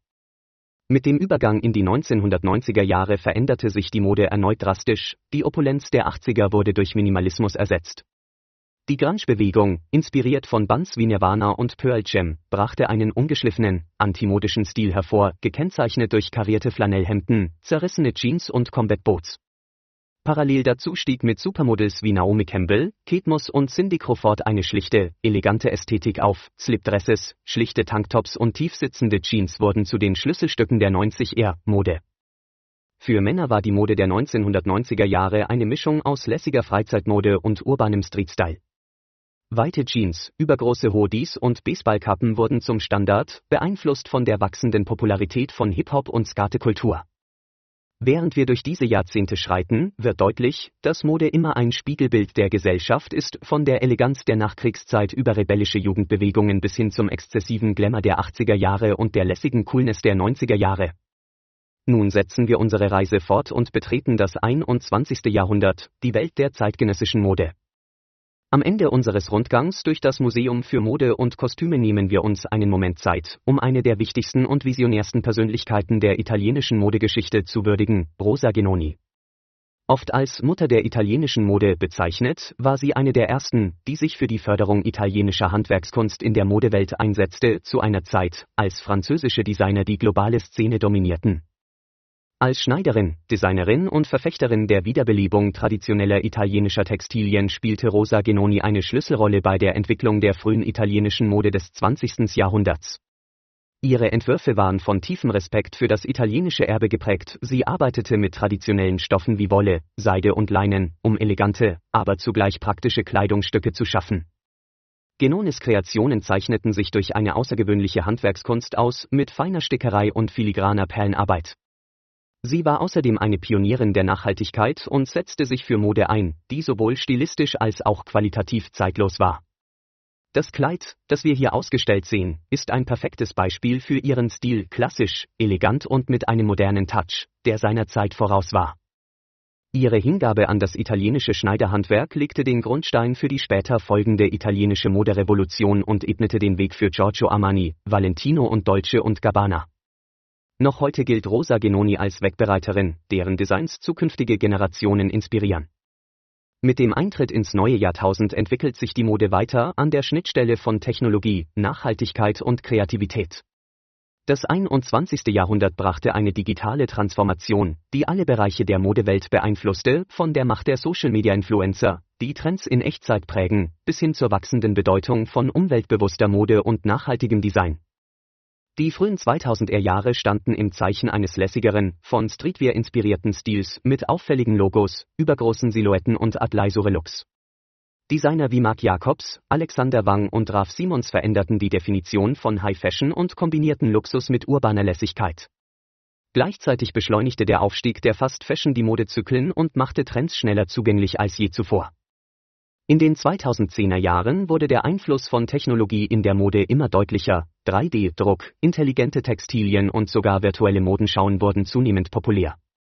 Mit dem Übergang in die neunzehnhundertneunziger Jahre veränderte sich die Mode erneut drastisch, die Opulenz der achtziger wurde durch Minimalismus ersetzt. Die Grunge-Bewegung, inspiriert von Bands wie Nirvana und Pearl Jam, brachte einen ungeschliffenen, antimodischen Stil hervor, gekennzeichnet durch karierte Flanellhemden, zerrissene Jeans und Combat Boots. Parallel dazu stieg mit Supermodels wie Naomi Campbell, Kate Moss und Cindy Crawford eine schlichte, elegante Ästhetik auf. Slipdresses, schlichte Tanktops und tiefsitzende Jeans wurden zu den Schlüsselstücken der neunziger-Mode. Für Männer war die Mode der neunzehnhundertneunziger Jahre eine Mischung aus lässiger Freizeitmode und urbanem Streetstyle. Weite Jeans, übergroße Hoodies und Baseballkappen wurden zum Standard, beeinflusst von der wachsenden Popularität von Hip-Hop und Skatekultur. Während wir durch diese Jahrzehnte schreiten, wird deutlich, dass Mode immer ein Spiegelbild der Gesellschaft ist, von der Eleganz der Nachkriegszeit über rebellische Jugendbewegungen bis hin zum exzessiven Glamour der achtziger Jahre und der lässigen Coolness der neunziger Jahre. Nun setzen wir unsere Reise fort und betreten das einundzwanzigste Jahrhundert, die Welt der zeitgenössischen Mode. Am Ende unseres Rundgangs durch das Museum für Mode und Kostüme nehmen wir uns einen Moment Zeit, um eine der wichtigsten und visionärsten Persönlichkeiten der italienischen Modegeschichte zu würdigen, Rosa Genoni. Oft als Mutter der italienischen Mode bezeichnet, war sie eine der ersten, die sich für die Förderung italienischer Handwerkskunst in der Modewelt einsetzte, zu einer Zeit, als französische Designer die globale Szene dominierten. Als Schneiderin, Designerin und Verfechterin der Wiederbelebung traditioneller italienischer Textilien spielte Rosa Genoni eine Schlüsselrolle bei der Entwicklung der frühen italienischen Mode des zwanzigsten Jahrhunderts. Ihre Entwürfe waren von tiefem Respekt für das italienische Erbe geprägt, sie arbeitete mit traditionellen Stoffen wie Wolle, Seide und Leinen, um elegante, aber zugleich praktische Kleidungsstücke zu schaffen. Genonis Kreationen zeichneten sich durch eine außergewöhnliche Handwerkskunst aus, mit feiner Stickerei und filigraner Perlenarbeit. Sie war außerdem eine Pionierin der Nachhaltigkeit und setzte sich für Mode ein, die sowohl stilistisch als auch qualitativ zeitlos war. Das Kleid, das wir hier ausgestellt sehen, ist ein perfektes Beispiel für ihren Stil, klassisch, elegant und mit einem modernen Touch, der seiner Zeit voraus war. Ihre Hingabe an das italienische Schneiderhandwerk legte den Grundstein für die später folgende italienische Moderevolution und ebnete den Weg für Giorgio Armani, Valentino und Dolce und Gabbana. Noch heute gilt Rosa Genoni als Wegbereiterin, deren Designs zukünftige Generationen inspirieren. Mit dem Eintritt ins neue Jahrtausend entwickelt sich die Mode weiter an der Schnittstelle von Technologie, Nachhaltigkeit und Kreativität. Das einundzwanzigste Jahrhundert brachte eine digitale Transformation, die alle Bereiche der Modewelt beeinflusste, von der Macht der Social-Media-Influencer, die Trends in Echtzeit prägen, bis hin zur wachsenden Bedeutung von umweltbewusster Mode und nachhaltigem Design. Die frühen zweitausender Jahre standen im Zeichen eines lässigeren, von Streetwear inspirierten Stils mit auffälligen Logos, übergroßen Silhouetten und Athleisure-Looks. Designer wie Marc Jacobs, Alexander Wang und Raf Simons veränderten die Definition von High Fashion und kombinierten Luxus mit urbaner Lässigkeit. Gleichzeitig beschleunigte der Aufstieg der Fast Fashion die Modezyklen und machte Trends schneller zugänglich als je zuvor. In den zweitausendzehner Jahren wurde der Einfluss von Technologie in der Mode immer deutlicher, drei D Druck, intelligente Textilien und sogar virtuelle Modenschauen wurden zunehmend populär.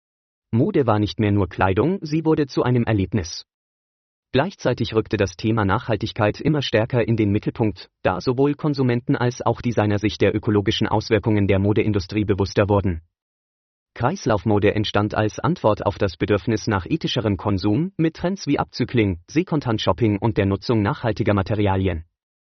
Mode war nicht mehr nur Kleidung, sie wurde zu einem Erlebnis. Gleichzeitig rückte das Thema Nachhaltigkeit immer stärker in den Mittelpunkt, da sowohl Konsumenten als auch Designer sich der ökologischen Auswirkungen der Modeindustrie bewusster wurden. Kreislaufmode entstand als Antwort auf das Bedürfnis nach ethischerem Konsum, mit Trends wie Upcycling, Secondhand-Shopping und der Nutzung nachhaltiger Materialien.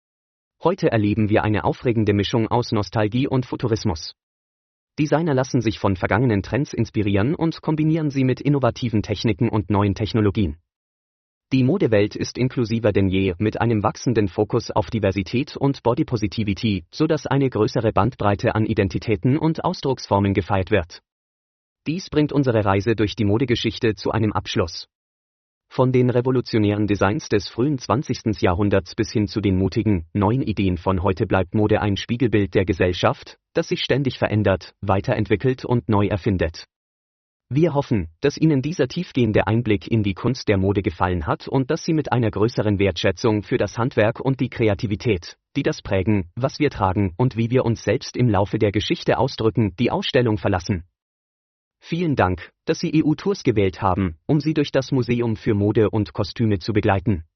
Heute erleben wir eine aufregende Mischung aus Nostalgie und Futurismus. Designer lassen sich von vergangenen Trends inspirieren und kombinieren sie mit innovativen Techniken und neuen Technologien. Die Modewelt ist inklusiver denn je, mit einem wachsenden Fokus auf Diversität und Body Positivity, sodass eine größere Bandbreite an Identitäten und Ausdrucksformen gefeiert wird. Dies bringt unsere Reise durch die Modegeschichte zu einem Abschluss. Von den revolutionären Designs des frühen zwanzigsten Jahrhunderts bis hin zu den mutigen, neuen Ideen von heute bleibt Mode ein Spiegelbild der Gesellschaft, das sich ständig verändert, weiterentwickelt und neu erfindet. Wir hoffen, dass Ihnen dieser tiefgehende Einblick in die Kunst der Mode gefallen hat und dass Sie mit einer größeren Wertschätzung für das Handwerk und die Kreativität, die das prägen, was wir tragen und wie wir uns selbst im Laufe der Geschichte ausdrücken, die Ausstellung verlassen. Vielen Dank, dass Sie E U Tours gewählt haben, um Sie durch das Museum für Mode und Kostüme zu begleiten.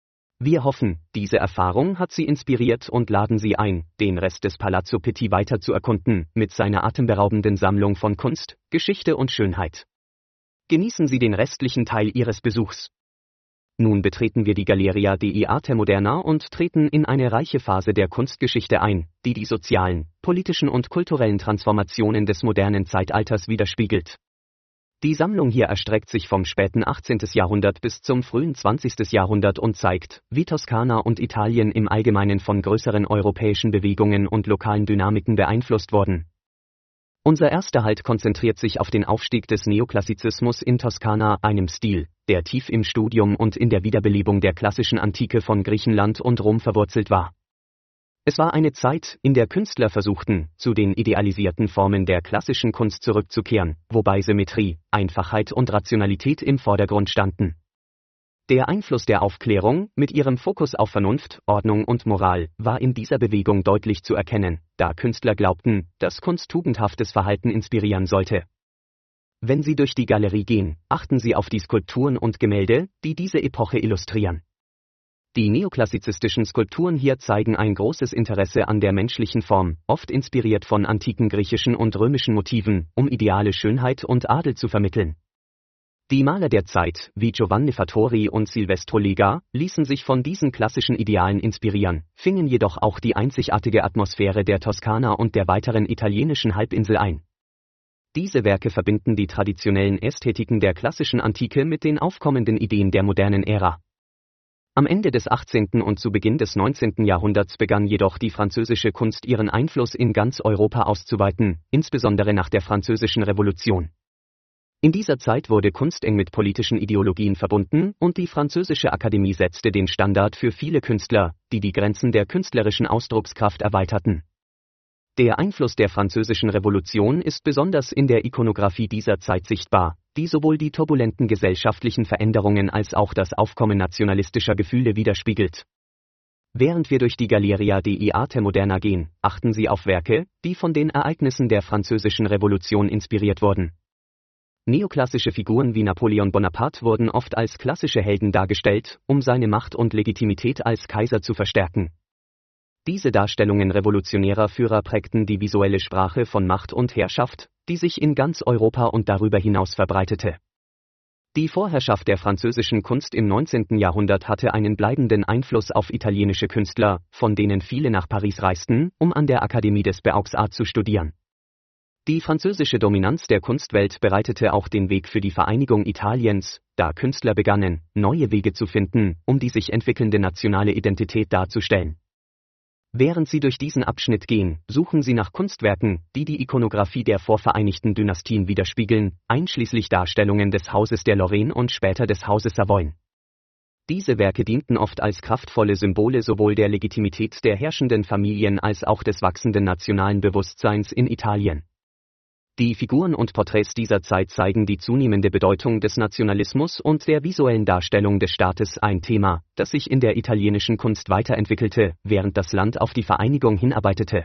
Wir hoffen, diese Erfahrung hat Sie inspiriert und laden Sie ein, den Rest des Palazzo Pitti weiter zu erkunden, mit seiner atemberaubenden Sammlung von Kunst, Geschichte und Schönheit. Genießen Sie den restlichen Teil Ihres Besuchs. Nun betreten wir die Galleria dei Arte Moderna und treten in eine reiche Phase der Kunstgeschichte ein, die die sozialen, politischen und kulturellen Transformationen des modernen Zeitalters widerspiegelt. Die Sammlung hier erstreckt sich vom späten achtzehnten Jahrhundert bis zum frühen zwanzigsten Jahrhundert und zeigt, wie Toskana und Italien im Allgemeinen von größeren europäischen Bewegungen und lokalen Dynamiken beeinflusst wurden. Unser erster Halt konzentriert sich auf den Aufstieg des Neoklassizismus in Toskana, einem Stil, der tief im Studium und in der Wiederbelebung der klassischen Antike von Griechenland und Rom verwurzelt war. Es war eine Zeit, in der Künstler versuchten, zu den idealisierten Formen der klassischen Kunst zurückzukehren, wobei Symmetrie, Einfachheit und Rationalität im Vordergrund standen. Der Einfluss der Aufklärung, mit ihrem Fokus auf Vernunft, Ordnung und Moral, war in dieser Bewegung deutlich zu erkennen, da Künstler glaubten, dass Kunst tugendhaftes Verhalten inspirieren sollte. Wenn Sie durch die Galerie gehen, achten Sie auf die Skulpturen und Gemälde, die diese Epoche illustrieren. Die neoklassizistischen Skulpturen hier zeigen ein großes Interesse an der menschlichen Form, oft inspiriert von antiken griechischen und römischen Motiven, um ideale Schönheit und Adel zu vermitteln. Die Maler der Zeit, wie Giovanni Fattori und Silvestro Lega, ließen sich von diesen klassischen Idealen inspirieren, fingen jedoch auch die einzigartige Atmosphäre der Toskana und der weiteren italienischen Halbinsel ein. Diese Werke verbinden die traditionellen Ästhetiken der klassischen Antike mit den aufkommenden Ideen der modernen Ära. Am Ende des achtzehnten und zu Beginn des neunzehnten Jahrhunderts begann jedoch die französische Kunst ihren Einfluss in ganz Europa auszuweiten, insbesondere nach der Französischen Revolution. In dieser Zeit wurde Kunst eng mit politischen Ideologien verbunden und die Französische Akademie setzte den Standard für viele Künstler, die die Grenzen der künstlerischen Ausdruckskraft erweiterten. Der Einfluss der Französischen Revolution ist besonders in der Ikonographie dieser Zeit sichtbar, die sowohl die turbulenten gesellschaftlichen Veränderungen als auch das Aufkommen nationalistischer Gefühle widerspiegelt. Während wir durch die Galleria dei Arte Moderna gehen, achten Sie auf Werke, die von den Ereignissen der Französischen Revolution inspiriert wurden. Neoklassische Figuren wie Napoleon Bonaparte wurden oft als klassische Helden dargestellt, um seine Macht und Legitimität als Kaiser zu verstärken. Diese Darstellungen revolutionärer Führer prägten die visuelle Sprache von Macht und Herrschaft, die sich in ganz Europa und darüber hinaus verbreitete. Die Vorherrschaft der französischen Kunst im neunzehnten Jahrhundert hatte einen bleibenden Einfluss auf italienische Künstler, von denen viele nach Paris reisten, um an der Akademie des Beaux-Arts zu studieren. Die französische Dominanz der Kunstwelt bereitete auch den Weg für die Vereinigung Italiens, da Künstler begannen, neue Wege zu finden, um die sich entwickelnde nationale Identität darzustellen. Während Sie durch diesen Abschnitt gehen, suchen Sie nach Kunstwerken, die die Ikonografie der vorvereinigten Dynastien widerspiegeln, einschließlich Darstellungen des Hauses der Lorraine und später des Hauses Savoyen. Diese Werke dienten oft als kraftvolle Symbole sowohl der Legitimität der herrschenden Familien als auch des wachsenden nationalen Bewusstseins in Italien. Die Figuren und Porträts dieser Zeit zeigen die zunehmende Bedeutung des Nationalismus und der visuellen Darstellung des Staates, ein Thema, das sich in der italienischen Kunst weiterentwickelte, während das Land auf die Vereinigung hinarbeitete.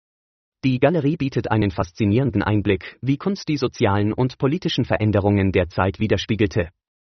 Die Galerie bietet einen faszinierenden Einblick, wie Kunst die sozialen und politischen Veränderungen der Zeit widerspiegelte.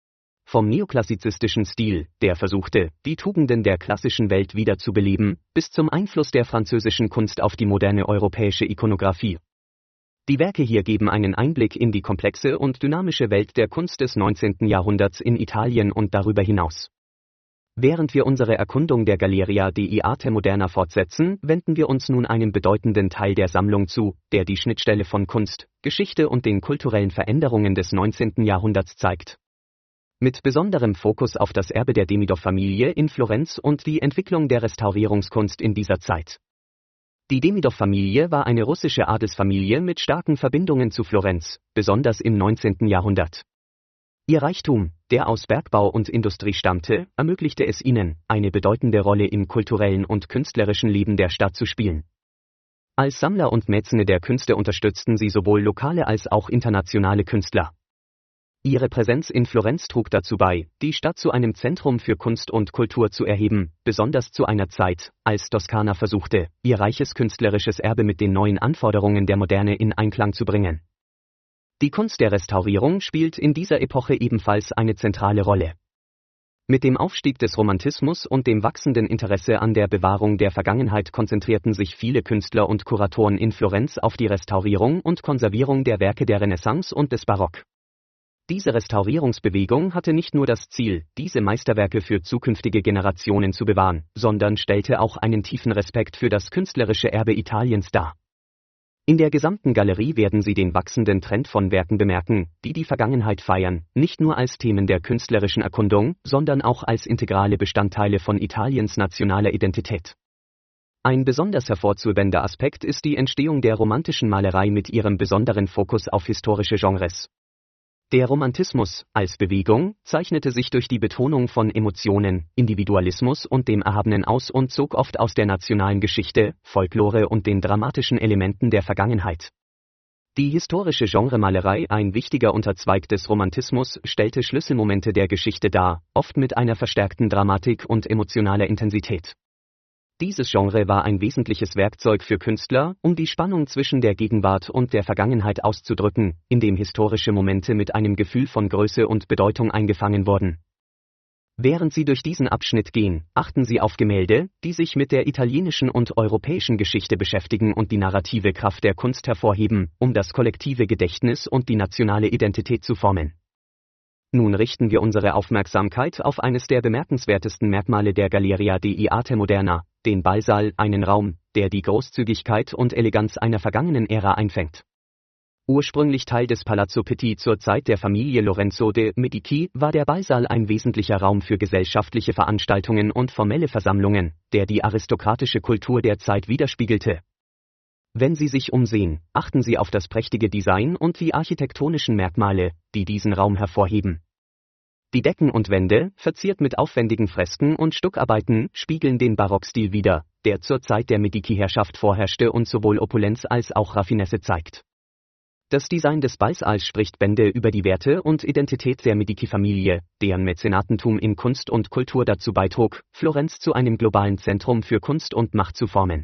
Vom neoklassizistischen Stil, der versuchte, die Tugenden der klassischen Welt wiederzubeleben, bis zum Einfluss der französischen Kunst auf die moderne europäische Ikonographie. Die Werke hier geben einen Einblick in die komplexe und dynamische Welt der Kunst des neunzehnten Jahrhunderts in Italien und darüber hinaus. Während wir unsere Erkundung der Galleria dei Arte Moderna fortsetzen, wenden wir uns nun einem bedeutenden Teil der Sammlung zu, der die Schnittstelle von Kunst, Geschichte und den kulturellen Veränderungen des neunzehnten Jahrhunderts zeigt. Mit besonderem Fokus auf das Erbe der Demidov-Familie in Florenz und die Entwicklung der Restaurierungskunst in dieser Zeit. Die Demidov-Familie war eine russische Adelsfamilie mit starken Verbindungen zu Florenz, besonders im neunzehnten Jahrhundert. Ihr Reichtum, der aus Bergbau und Industrie stammte, ermöglichte es ihnen, eine bedeutende Rolle im kulturellen und künstlerischen Leben der Stadt zu spielen. Als Sammler und Mäzene der Künste unterstützten sie sowohl lokale als auch internationale Künstler. Ihre Präsenz in Florenz trug dazu bei, die Stadt zu einem Zentrum für Kunst und Kultur zu erheben, besonders zu einer Zeit, als Toskana versuchte, ihr reiches künstlerisches Erbe mit den neuen Anforderungen der Moderne in Einklang zu bringen. Die Kunst der Restaurierung spielt in dieser Epoche ebenfalls eine zentrale Rolle. Mit dem Aufstieg des Romantismus und dem wachsenden Interesse an der Bewahrung der Vergangenheit konzentrierten sich viele Künstler und Kuratoren in Florenz auf die Restaurierung und Konservierung der Werke der Renaissance und des Barock. Diese Restaurierungsbewegung hatte nicht nur das Ziel, diese Meisterwerke für zukünftige Generationen zu bewahren, sondern stellte auch einen tiefen Respekt für das künstlerische Erbe Italiens dar. In der gesamten Galerie werden Sie den wachsenden Trend von Werken bemerken, die die Vergangenheit feiern, nicht nur als Themen der künstlerischen Erkundung, sondern auch als integrale Bestandteile von Italiens nationaler Identität. Ein besonders hervorzuhebender Aspekt ist die Entstehung der romantischen Malerei mit ihrem besonderen Fokus auf historische Genres. Der Romantismus, als Bewegung, zeichnete sich durch die Betonung von Emotionen, Individualismus und dem Erhabenen aus und zog oft aus der nationalen Geschichte, Folklore und den dramatischen Elementen der Vergangenheit. Die historische Genremalerei, ein wichtiger Unterzweig des Romantismus, stellte Schlüsselmomente der Geschichte dar, oft mit einer verstärkten Dramatik und emotionaler Intensität. Dieses Genre war ein wesentliches Werkzeug für Künstler, um die Spannung zwischen der Gegenwart und der Vergangenheit auszudrücken, indem historische Momente mit einem Gefühl von Größe und Bedeutung eingefangen wurden. Während Sie durch diesen Abschnitt gehen, achten Sie auf Gemälde, die sich mit der italienischen und europäischen Geschichte beschäftigen und die narrative Kraft der Kunst hervorheben, um das kollektive Gedächtnis und die nationale Identität zu formen. Nun richten wir unsere Aufmerksamkeit auf eines der bemerkenswertesten Merkmale der Galleria dei Arte Moderna, den Ballsaal, einen Raum, der die Großzügigkeit und Eleganz einer vergangenen Ära einfängt. Ursprünglich Teil des Palazzo Pitti zur Zeit der Familie Lorenzo de' Medici, war der Ballsaal ein wesentlicher Raum für gesellschaftliche Veranstaltungen und formelle Versammlungen, der die aristokratische Kultur der Zeit widerspiegelte. Wenn Sie sich umsehen, achten Sie auf das prächtige Design und die architektonischen Merkmale, die diesen Raum hervorheben. Die Decken und Wände, verziert mit aufwendigen Fresken und Stuckarbeiten, spiegeln den Barockstil wider, der zur Zeit der Medici-Herrschaft vorherrschte und sowohl Opulenz als auch Raffinesse zeigt. Das Design des Ballsaals spricht Bände über die Werte und Identität der Medici-Familie, deren Mäzenatentum in Kunst und Kultur dazu beitrug, Florenz zu einem globalen Zentrum für Kunst und Macht zu formen.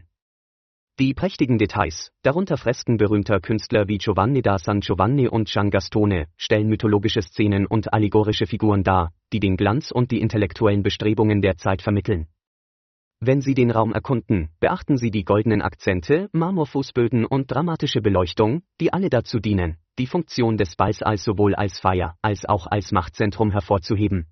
Die prächtigen Details, darunter Fresken berühmter Künstler wie Giovanni da San Giovanni und Gian Gastone, stellen mythologische Szenen und allegorische Figuren dar, die den Glanz und die intellektuellen Bestrebungen der Zeit vermitteln. Wenn Sie den Raum erkunden, beachten Sie die goldenen Akzente, Marmorfußböden und dramatische Beleuchtung, die alle dazu dienen, die Funktion des Ballsaals sowohl als Feier- als auch als Machtzentrum hervorzuheben.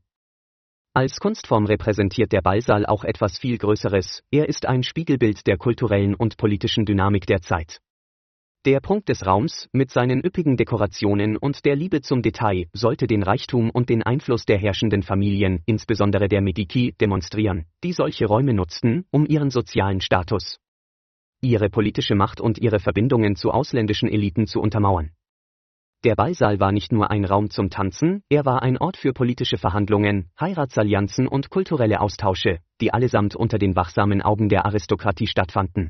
Als Kunstform repräsentiert der Ballsaal auch etwas viel Größeres, er ist ein Spiegelbild der kulturellen und politischen Dynamik der Zeit. Der Prunk des Raums, mit seinen üppigen Dekorationen und der Liebe zum Detail, sollte den Reichtum und den Einfluss der herrschenden Familien, insbesondere der Medici, demonstrieren, die solche Räume nutzten, um ihren sozialen Status, ihre politische Macht und ihre Verbindungen zu ausländischen Eliten zu untermauern. Der Ballsaal war nicht nur ein Raum zum Tanzen, er war ein Ort für politische Verhandlungen, Heiratsallianzen und kulturelle Austausche, die allesamt unter den wachsamen Augen der Aristokratie stattfanden.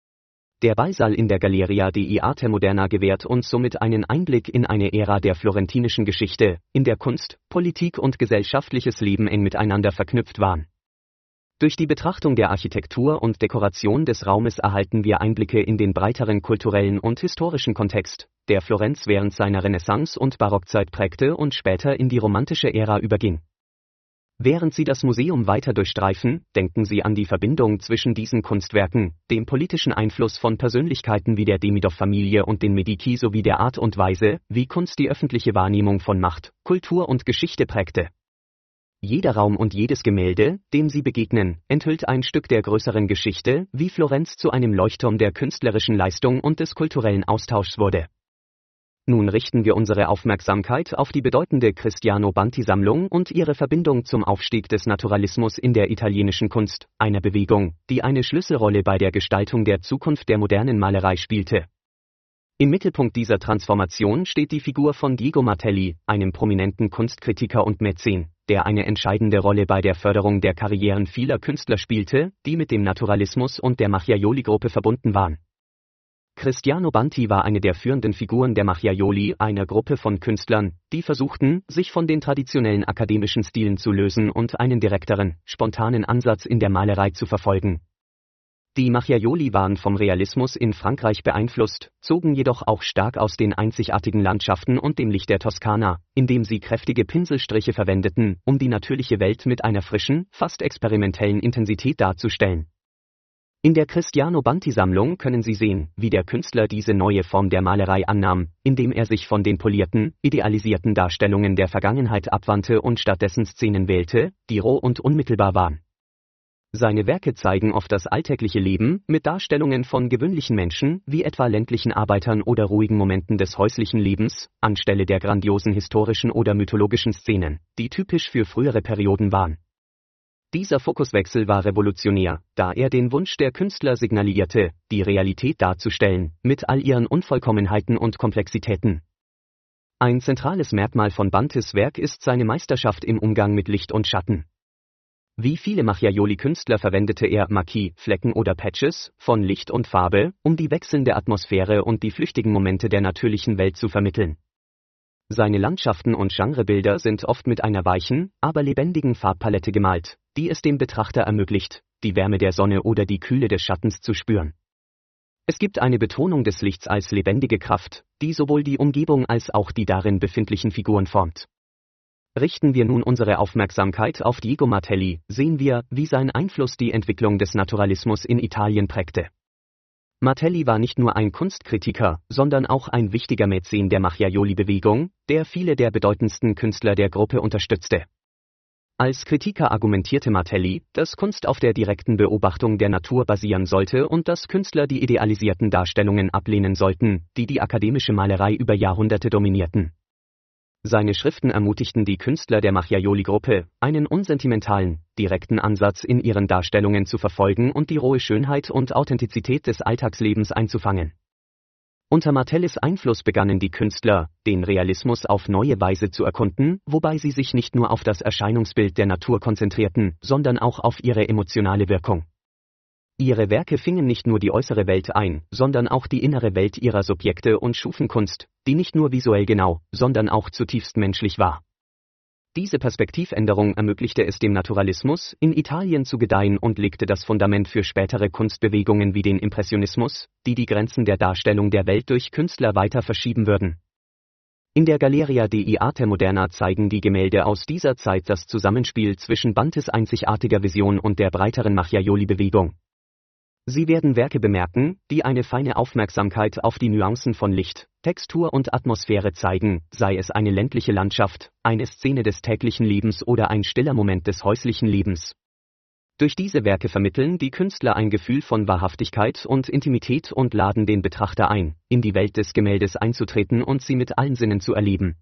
Der Ballsaal in der Galleria dei Arte Moderna gewährt uns somit einen Einblick in eine Ära der florentinischen Geschichte, in der Kunst, Politik und gesellschaftliches Leben eng miteinander verknüpft waren. Durch die Betrachtung der Architektur und Dekoration des Raumes erhalten wir Einblicke in den breiteren kulturellen und historischen Kontext, der Florenz während seiner Renaissance- und Barockzeit prägte und später in die romantische Ära überging. Während Sie das Museum weiter durchstreifen, denken Sie an die Verbindung zwischen diesen Kunstwerken, dem politischen Einfluss von Persönlichkeiten wie der Demidov-Familie und den Medici sowie der Art und Weise, wie Kunst die öffentliche Wahrnehmung von Macht, Kultur und Geschichte prägte. Jeder Raum und jedes Gemälde, dem Sie begegnen, enthüllt ein Stück der größeren Geschichte, wie Florenz zu einem Leuchtturm der künstlerischen Leistung und des kulturellen Austauschs wurde. Nun richten wir unsere Aufmerksamkeit auf die bedeutende Cristiano Banti-Sammlung und ihre Verbindung zum Aufstieg des Naturalismus in der italienischen Kunst, einer Bewegung, die eine Schlüsselrolle bei der Gestaltung der Zukunft der modernen Malerei spielte. Im Mittelpunkt dieser Transformation steht die Figur von Diego Martelli, einem prominenten Kunstkritiker und Mäzen, der eine entscheidende Rolle bei der Förderung der Karrieren vieler Künstler spielte, die mit dem Naturalismus und der Macchiaioli-Gruppe verbunden waren. Cristiano Banti war eine der führenden Figuren der Macchiaioli, einer Gruppe von Künstlern, die versuchten, sich von den traditionellen akademischen Stilen zu lösen und einen direkteren, spontanen Ansatz in der Malerei zu verfolgen. Die Macchiaioli waren vom Realismus in Frankreich beeinflusst, zogen jedoch auch stark aus den einzigartigen Landschaften und dem Licht der Toskana, indem sie kräftige Pinselstriche verwendeten, um die natürliche Welt mit einer frischen, fast experimentellen Intensität darzustellen. In der Cristiano Banti-Sammlung können Sie sehen, wie der Künstler diese neue Form der Malerei annahm, indem er sich von den polierten, idealisierten Darstellungen der Vergangenheit abwandte und stattdessen Szenen wählte, die roh und unmittelbar waren. Seine Werke zeigen oft das alltägliche Leben mit Darstellungen von gewöhnlichen Menschen, wie etwa ländlichen Arbeitern oder ruhigen Momenten des häuslichen Lebens, anstelle der grandiosen historischen oder mythologischen Szenen, die typisch für frühere Perioden waren. Dieser Fokuswechsel war revolutionär, da er den Wunsch der Künstler signalisierte, die Realität darzustellen, mit all ihren Unvollkommenheiten und Komplexitäten. Ein zentrales Merkmal von Bantis Werk ist seine Meisterschaft im Umgang mit Licht und Schatten. Wie viele Macchiaioli-Künstler verwendete er Marquis, Flecken oder Patches, von Licht und Farbe, um die wechselnde Atmosphäre und die flüchtigen Momente der natürlichen Welt zu vermitteln. Seine Landschaften und Genrebilder sind oft mit einer weichen, aber lebendigen Farbpalette gemalt, die es dem Betrachter ermöglicht, die Wärme der Sonne oder die Kühle des Schattens zu spüren. Es gibt eine Betonung des Lichts als lebendige Kraft, die sowohl die Umgebung als auch die darin befindlichen Figuren formt. Richten wir nun unsere Aufmerksamkeit auf Diego Martelli, sehen wir, wie sein Einfluss die Entwicklung des Naturalismus in Italien prägte. Martelli war nicht nur ein Kunstkritiker, sondern auch ein wichtiger Mäzen der Macchiaioli-Bewegung, der viele der bedeutendsten Künstler der Gruppe unterstützte. Als Kritiker argumentierte Martelli, dass Kunst auf der direkten Beobachtung der Natur basieren sollte und dass Künstler die idealisierten Darstellungen ablehnen sollten, die die akademische Malerei über Jahrhunderte dominierten. Seine Schriften ermutigten die Künstler der Macchiaioli-Gruppe, einen unsentimentalen, direkten Ansatz in ihren Darstellungen zu verfolgen und die rohe Schönheit und Authentizität des Alltagslebens einzufangen. Unter Martellis Einfluss begannen die Künstler, den Realismus auf neue Weise zu erkunden, wobei sie sich nicht nur auf das Erscheinungsbild der Natur konzentrierten, sondern auch auf ihre emotionale Wirkung. Ihre Werke fingen nicht nur die äußere Welt ein, sondern auch die innere Welt ihrer Subjekte und schufen Kunst, die nicht nur visuell genau, sondern auch zutiefst menschlich war. Diese Perspektivänderung ermöglichte es dem Naturalismus, in Italien zu gedeihen und legte das Fundament für spätere Kunstbewegungen wie den Impressionismus, die die Grenzen der Darstellung der Welt durch Künstler weiter verschieben würden. In der Galleria dei Arte Moderna zeigen die Gemälde aus dieser Zeit das Zusammenspiel zwischen Bantis einzigartiger Vision und der breiteren Macchiaioli-Bewegung. Sie werden Werke bemerken, die eine feine Aufmerksamkeit auf die Nuancen von Licht, Textur und Atmosphäre zeigen, sei es eine ländliche Landschaft, eine Szene des täglichen Lebens oder ein stiller Moment des häuslichen Lebens. Durch diese Werke vermitteln die Künstler ein Gefühl von Wahrhaftigkeit und Intimität und laden den Betrachter ein, in die Welt des Gemäldes einzutreten und sie mit allen Sinnen zu erleben.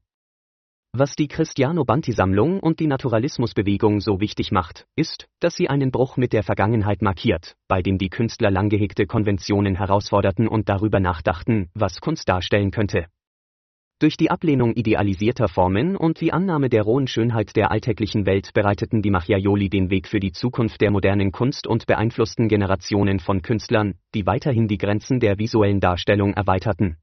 Was die Cristiano Banti-Sammlung und die Naturalismusbewegung so wichtig macht, ist, dass sie einen Bruch mit der Vergangenheit markiert, bei dem die Künstler lang gehegte Konventionen herausforderten und darüber nachdachten, was Kunst darstellen könnte. Durch die Ablehnung idealisierter Formen und die Annahme der rohen Schönheit der alltäglichen Welt bereiteten die Macchiaioli den Weg für die Zukunft der modernen Kunst und beeinflussten Generationen von Künstlern, die weiterhin die Grenzen der visuellen Darstellung erweiterten.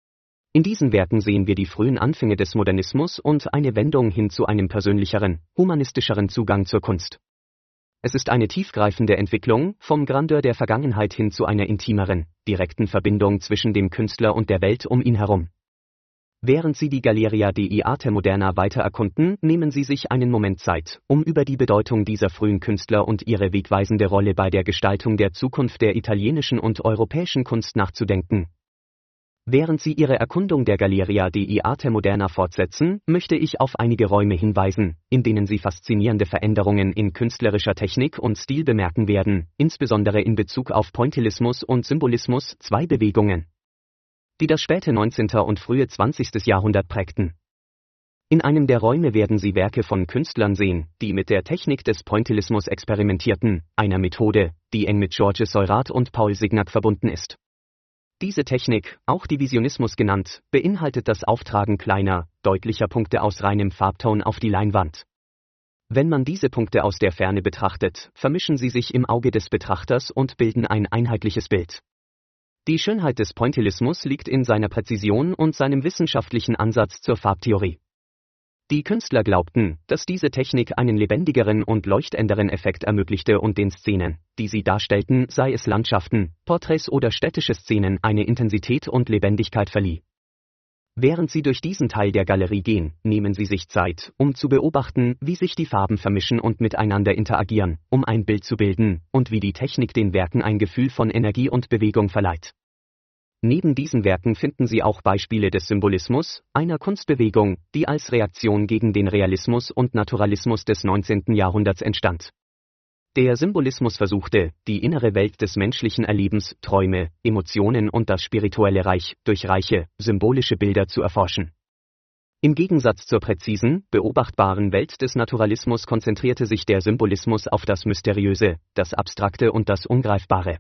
In diesen Werken sehen wir die frühen Anfänge des Modernismus und eine Wendung hin zu einem persönlicheren, humanistischeren Zugang zur Kunst. Es ist eine tiefgreifende Entwicklung, vom Grandeur der Vergangenheit hin zu einer intimeren, direkten Verbindung zwischen dem Künstler und der Welt um ihn herum. Während Sie die Galleria dei Arte Moderna weiter erkunden, nehmen Sie sich einen Moment Zeit, um über die Bedeutung dieser frühen Künstler und ihre wegweisende Rolle bei der Gestaltung der Zukunft der italienischen und europäischen Kunst nachzudenken. Während Sie Ihre Erkundung der Galleria dei Arte Moderna fortsetzen, möchte ich auf einige Räume hinweisen, in denen Sie faszinierende Veränderungen in künstlerischer Technik und Stil bemerken werden, insbesondere in Bezug auf Pointillismus und Symbolismus, zwei Bewegungen, die das späte neunzehnte und frühe zwanzigste Jahrhundert prägten. In einem der Räume werden Sie Werke von Künstlern sehen, die mit der Technik des Pointillismus experimentierten, einer Methode, die eng mit Georges Seurat und Paul Signac verbunden ist. Diese Technik, auch Divisionismus genannt, beinhaltet das Auftragen kleiner, deutlicher Punkte aus reinem Farbton auf die Leinwand. Wenn man diese Punkte aus der Ferne betrachtet, vermischen sie sich im Auge des Betrachters und bilden ein einheitliches Bild. Die Schönheit des Pointillismus liegt in seiner Präzision und seinem wissenschaftlichen Ansatz zur Farbtheorie. Die Künstler glaubten, dass diese Technik einen lebendigeren und leuchtenderen Effekt ermöglichte und den Szenen, die sie darstellten, sei es Landschaften, Porträts oder städtische Szenen, eine Intensität und Lebendigkeit verlieh. Während Sie durch diesen Teil der Galerie gehen, nehmen Sie sich Zeit, um zu beobachten, wie sich die Farben vermischen und miteinander interagieren, um ein Bild zu bilden, und wie die Technik den Werken ein Gefühl von Energie und Bewegung verleiht. Neben diesen Werken finden Sie auch Beispiele des Symbolismus, einer Kunstbewegung, die als Reaktion gegen den Realismus und Naturalismus des neunzehnten Jahrhunderts entstand. Der Symbolismus versuchte, die innere Welt des menschlichen Erlebens, Träume, Emotionen und das spirituelle Reich durch reiche, symbolische Bilder zu erforschen. Im Gegensatz zur präzisen, beobachtbaren Welt des Naturalismus konzentrierte sich der Symbolismus auf das Mysteriöse, das Abstrakte und das Ungreifbare.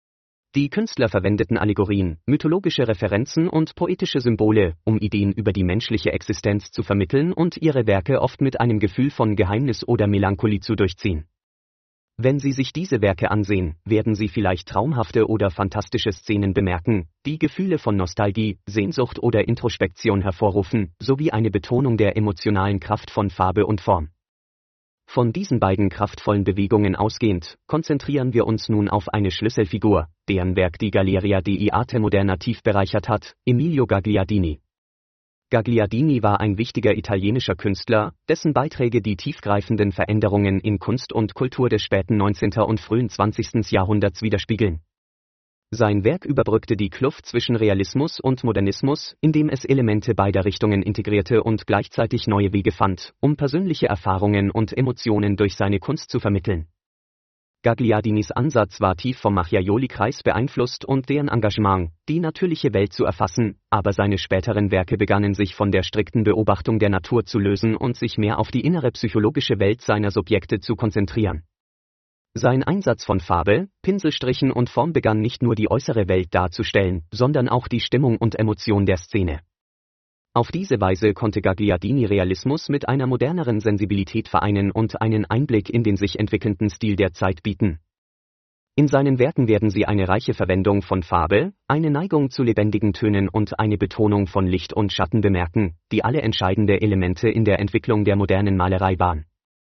Die Künstler verwendeten Allegorien, mythologische Referenzen und poetische Symbole, um Ideen über die menschliche Existenz zu vermitteln und ihre Werke oft mit einem Gefühl von Geheimnis oder Melancholie zu durchziehen. Wenn Sie sich diese Werke ansehen, werden Sie vielleicht traumhafte oder fantastische Szenen bemerken, die Gefühle von Nostalgie, Sehnsucht oder Introspektion hervorrufen, sowie eine Betonung der emotionalen Kraft von Farbe und Form. Von diesen beiden kraftvollen Bewegungen ausgehend, konzentrieren wir uns nun auf eine Schlüsselfigur, deren Werk die Galleria dei Arte Moderna tief bereichert hat, Emilio Gagliardini. Gagliardini war ein wichtiger italienischer Künstler, dessen Beiträge die tiefgreifenden Veränderungen in Kunst und Kultur des späten neunzehnten und frühen zwanzigsten Jahrhunderts widerspiegeln. Sein Werk überbrückte die Kluft zwischen Realismus und Modernismus, indem es Elemente beider Richtungen integrierte und gleichzeitig neue Wege fand, um persönliche Erfahrungen und Emotionen durch seine Kunst zu vermitteln. Gagliardinis Ansatz war tief vom Macchiaioli-Kreis beeinflusst und deren Engagement, die natürliche Welt zu erfassen, aber seine späteren Werke begannen sich von der strikten Beobachtung der Natur zu lösen und sich mehr auf die innere psychologische Welt seiner Subjekte zu konzentrieren. Sein Einsatz von Farbe, Pinselstrichen und Form begann nicht nur die äußere Welt darzustellen, sondern auch die Stimmung und Emotion der Szene. Auf diese Weise konnte Gagliardini Realismus mit einer moderneren Sensibilität vereinen und einen Einblick in den sich entwickelnden Stil der Zeit bieten. In seinen Werken werden Sie eine reiche Verwendung von Farbe, eine Neigung zu lebendigen Tönen und eine Betonung von Licht und Schatten bemerken, die alle entscheidende Elemente in der Entwicklung der modernen Malerei waren.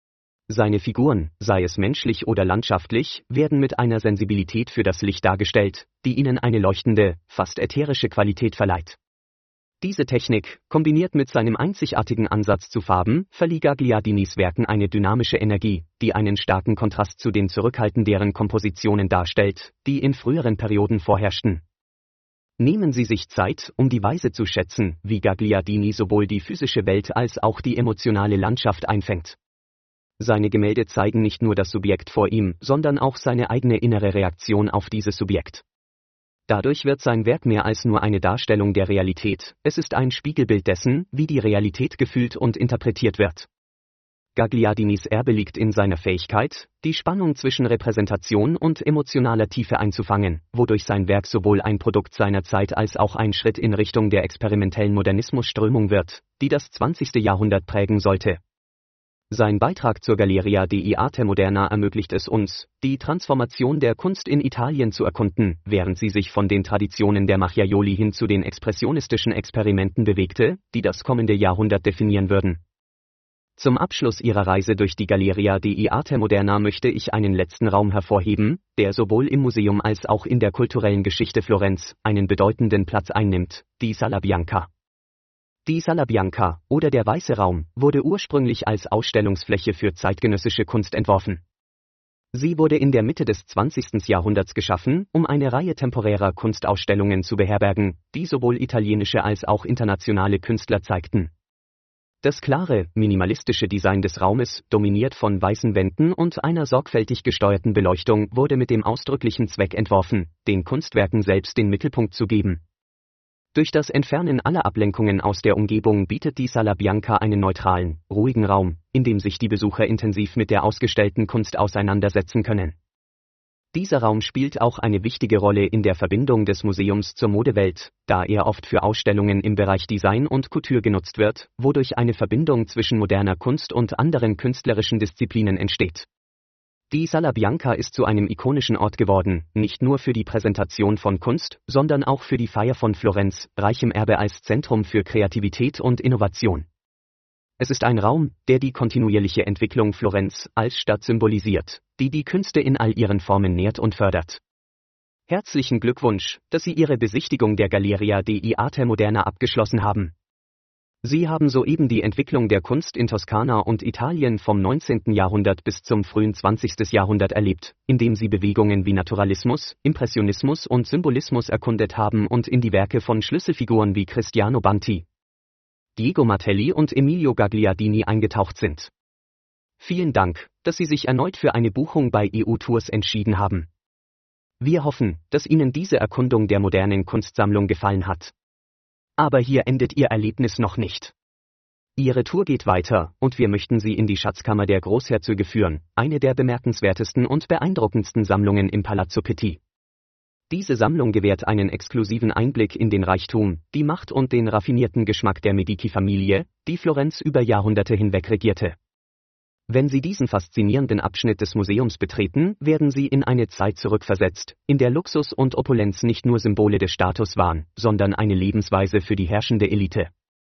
Seine Figuren, sei es menschlich oder landschaftlich, werden mit einer Sensibilität für das Licht dargestellt, die ihnen eine leuchtende, fast ätherische Qualität verleiht. Diese Technik, kombiniert mit seinem einzigartigen Ansatz zu Farben, verlieh Gagliardinis Werken eine dynamische Energie, die einen starken Kontrast zu den zurückhaltenderen Kompositionen darstellt, die in früheren Perioden vorherrschten. Nehmen Sie sich Zeit, um die Weise zu schätzen, wie Gagliardini sowohl die physische Welt als auch die emotionale Landschaft einfängt. Seine Gemälde zeigen nicht nur das Subjekt vor ihm, sondern auch seine eigene innere Reaktion auf dieses Subjekt. Dadurch wird sein Werk mehr als nur eine Darstellung der Realität, es ist ein Spiegelbild dessen, wie die Realität gefühlt und interpretiert wird. Gagliardinis Erbe liegt in seiner Fähigkeit, die Spannung zwischen Repräsentation und emotionaler Tiefe einzufangen, wodurch sein Werk sowohl ein Produkt seiner Zeit als auch ein Schritt in Richtung der experimentellen Modernismusströmung wird, die das zwanzigste Jahrhundert prägen sollte. Sein Beitrag zur Galleria dei Arte Moderna ermöglicht es uns, die Transformation der Kunst in Italien zu erkunden, während sie sich von den Traditionen der Macchiaioli hin zu den expressionistischen Experimenten bewegte, die das kommende Jahrhundert definieren würden. Zum Abschluss ihrer Reise durch die Galleria dei Arte Moderna möchte ich einen letzten Raum hervorheben, der sowohl im Museum als auch in der kulturellen Geschichte Florenz einen bedeutenden Platz einnimmt, die Sala Bianca. Die Sala Bianca, oder der Weiße Raum, wurde ursprünglich als Ausstellungsfläche für zeitgenössische Kunst entworfen. Sie wurde in der Mitte des zwanzigsten Jahrhunderts geschaffen, um eine Reihe temporärer Kunstausstellungen zu beherbergen, die sowohl italienische als auch internationale Künstler zeigten. Das klare, minimalistische Design des Raumes, dominiert von weißen Wänden und einer sorgfältig gesteuerten Beleuchtung, wurde mit dem ausdrücklichen Zweck entworfen, den Kunstwerken selbst den Mittelpunkt zu geben. Durch das Entfernen aller Ablenkungen aus der Umgebung bietet die Sala Bianca einen neutralen, ruhigen Raum, in dem sich die Besucher intensiv mit der ausgestellten Kunst auseinandersetzen können. Dieser Raum spielt auch eine wichtige Rolle in der Verbindung des Museums zur Modewelt, da er oft für Ausstellungen im Bereich Design und Couture genutzt wird, wodurch eine Verbindung zwischen moderner Kunst und anderen künstlerischen Disziplinen entsteht. Die Sala Bianca ist zu einem ikonischen Ort geworden, nicht nur für die Präsentation von Kunst, sondern auch für die Feier von Florenz, reichem Erbe als Zentrum für Kreativität und Innovation. Es ist ein Raum, der die kontinuierliche Entwicklung Florenz als Stadt symbolisiert, die die Künste in all ihren Formen nährt und fördert. Herzlichen Glückwunsch, dass Sie Ihre Besichtigung der Galleria dei Arte Moderna abgeschlossen haben. Sie haben soeben die Entwicklung der Kunst in Toskana und Italien vom neunzehnten Jahrhundert bis zum frühen zwanzigsten Jahrhundert erlebt, indem Sie Bewegungen wie Naturalismus, Impressionismus und Symbolismus erkundet haben und in die Werke von Schlüsselfiguren wie Cristiano Banti, Diego Martelli und Emilio Gagliardini eingetaucht sind. Vielen Dank, dass Sie sich erneut für eine Buchung bei E U Tours entschieden haben. Wir hoffen, dass Ihnen diese Erkundung der modernen Kunstsammlung gefallen hat. Aber hier endet Ihr Erlebnis noch nicht. Ihre Tour geht weiter, und wir möchten Sie in die Schatzkammer der Großherzöge führen, eine der bemerkenswertesten und beeindruckendsten Sammlungen im Palazzo Pitti. Diese Sammlung gewährt einen exklusiven Einblick in den Reichtum, die Macht und den raffinierten Geschmack der Medici-Familie, die Florenz über Jahrhunderte hinweg regierte. Wenn Sie diesen faszinierenden Abschnitt des Museums betreten, werden Sie in eine Zeit zurückversetzt, in der Luxus und Opulenz nicht nur Symbole des Status waren, sondern eine Lebensweise für die herrschende Elite.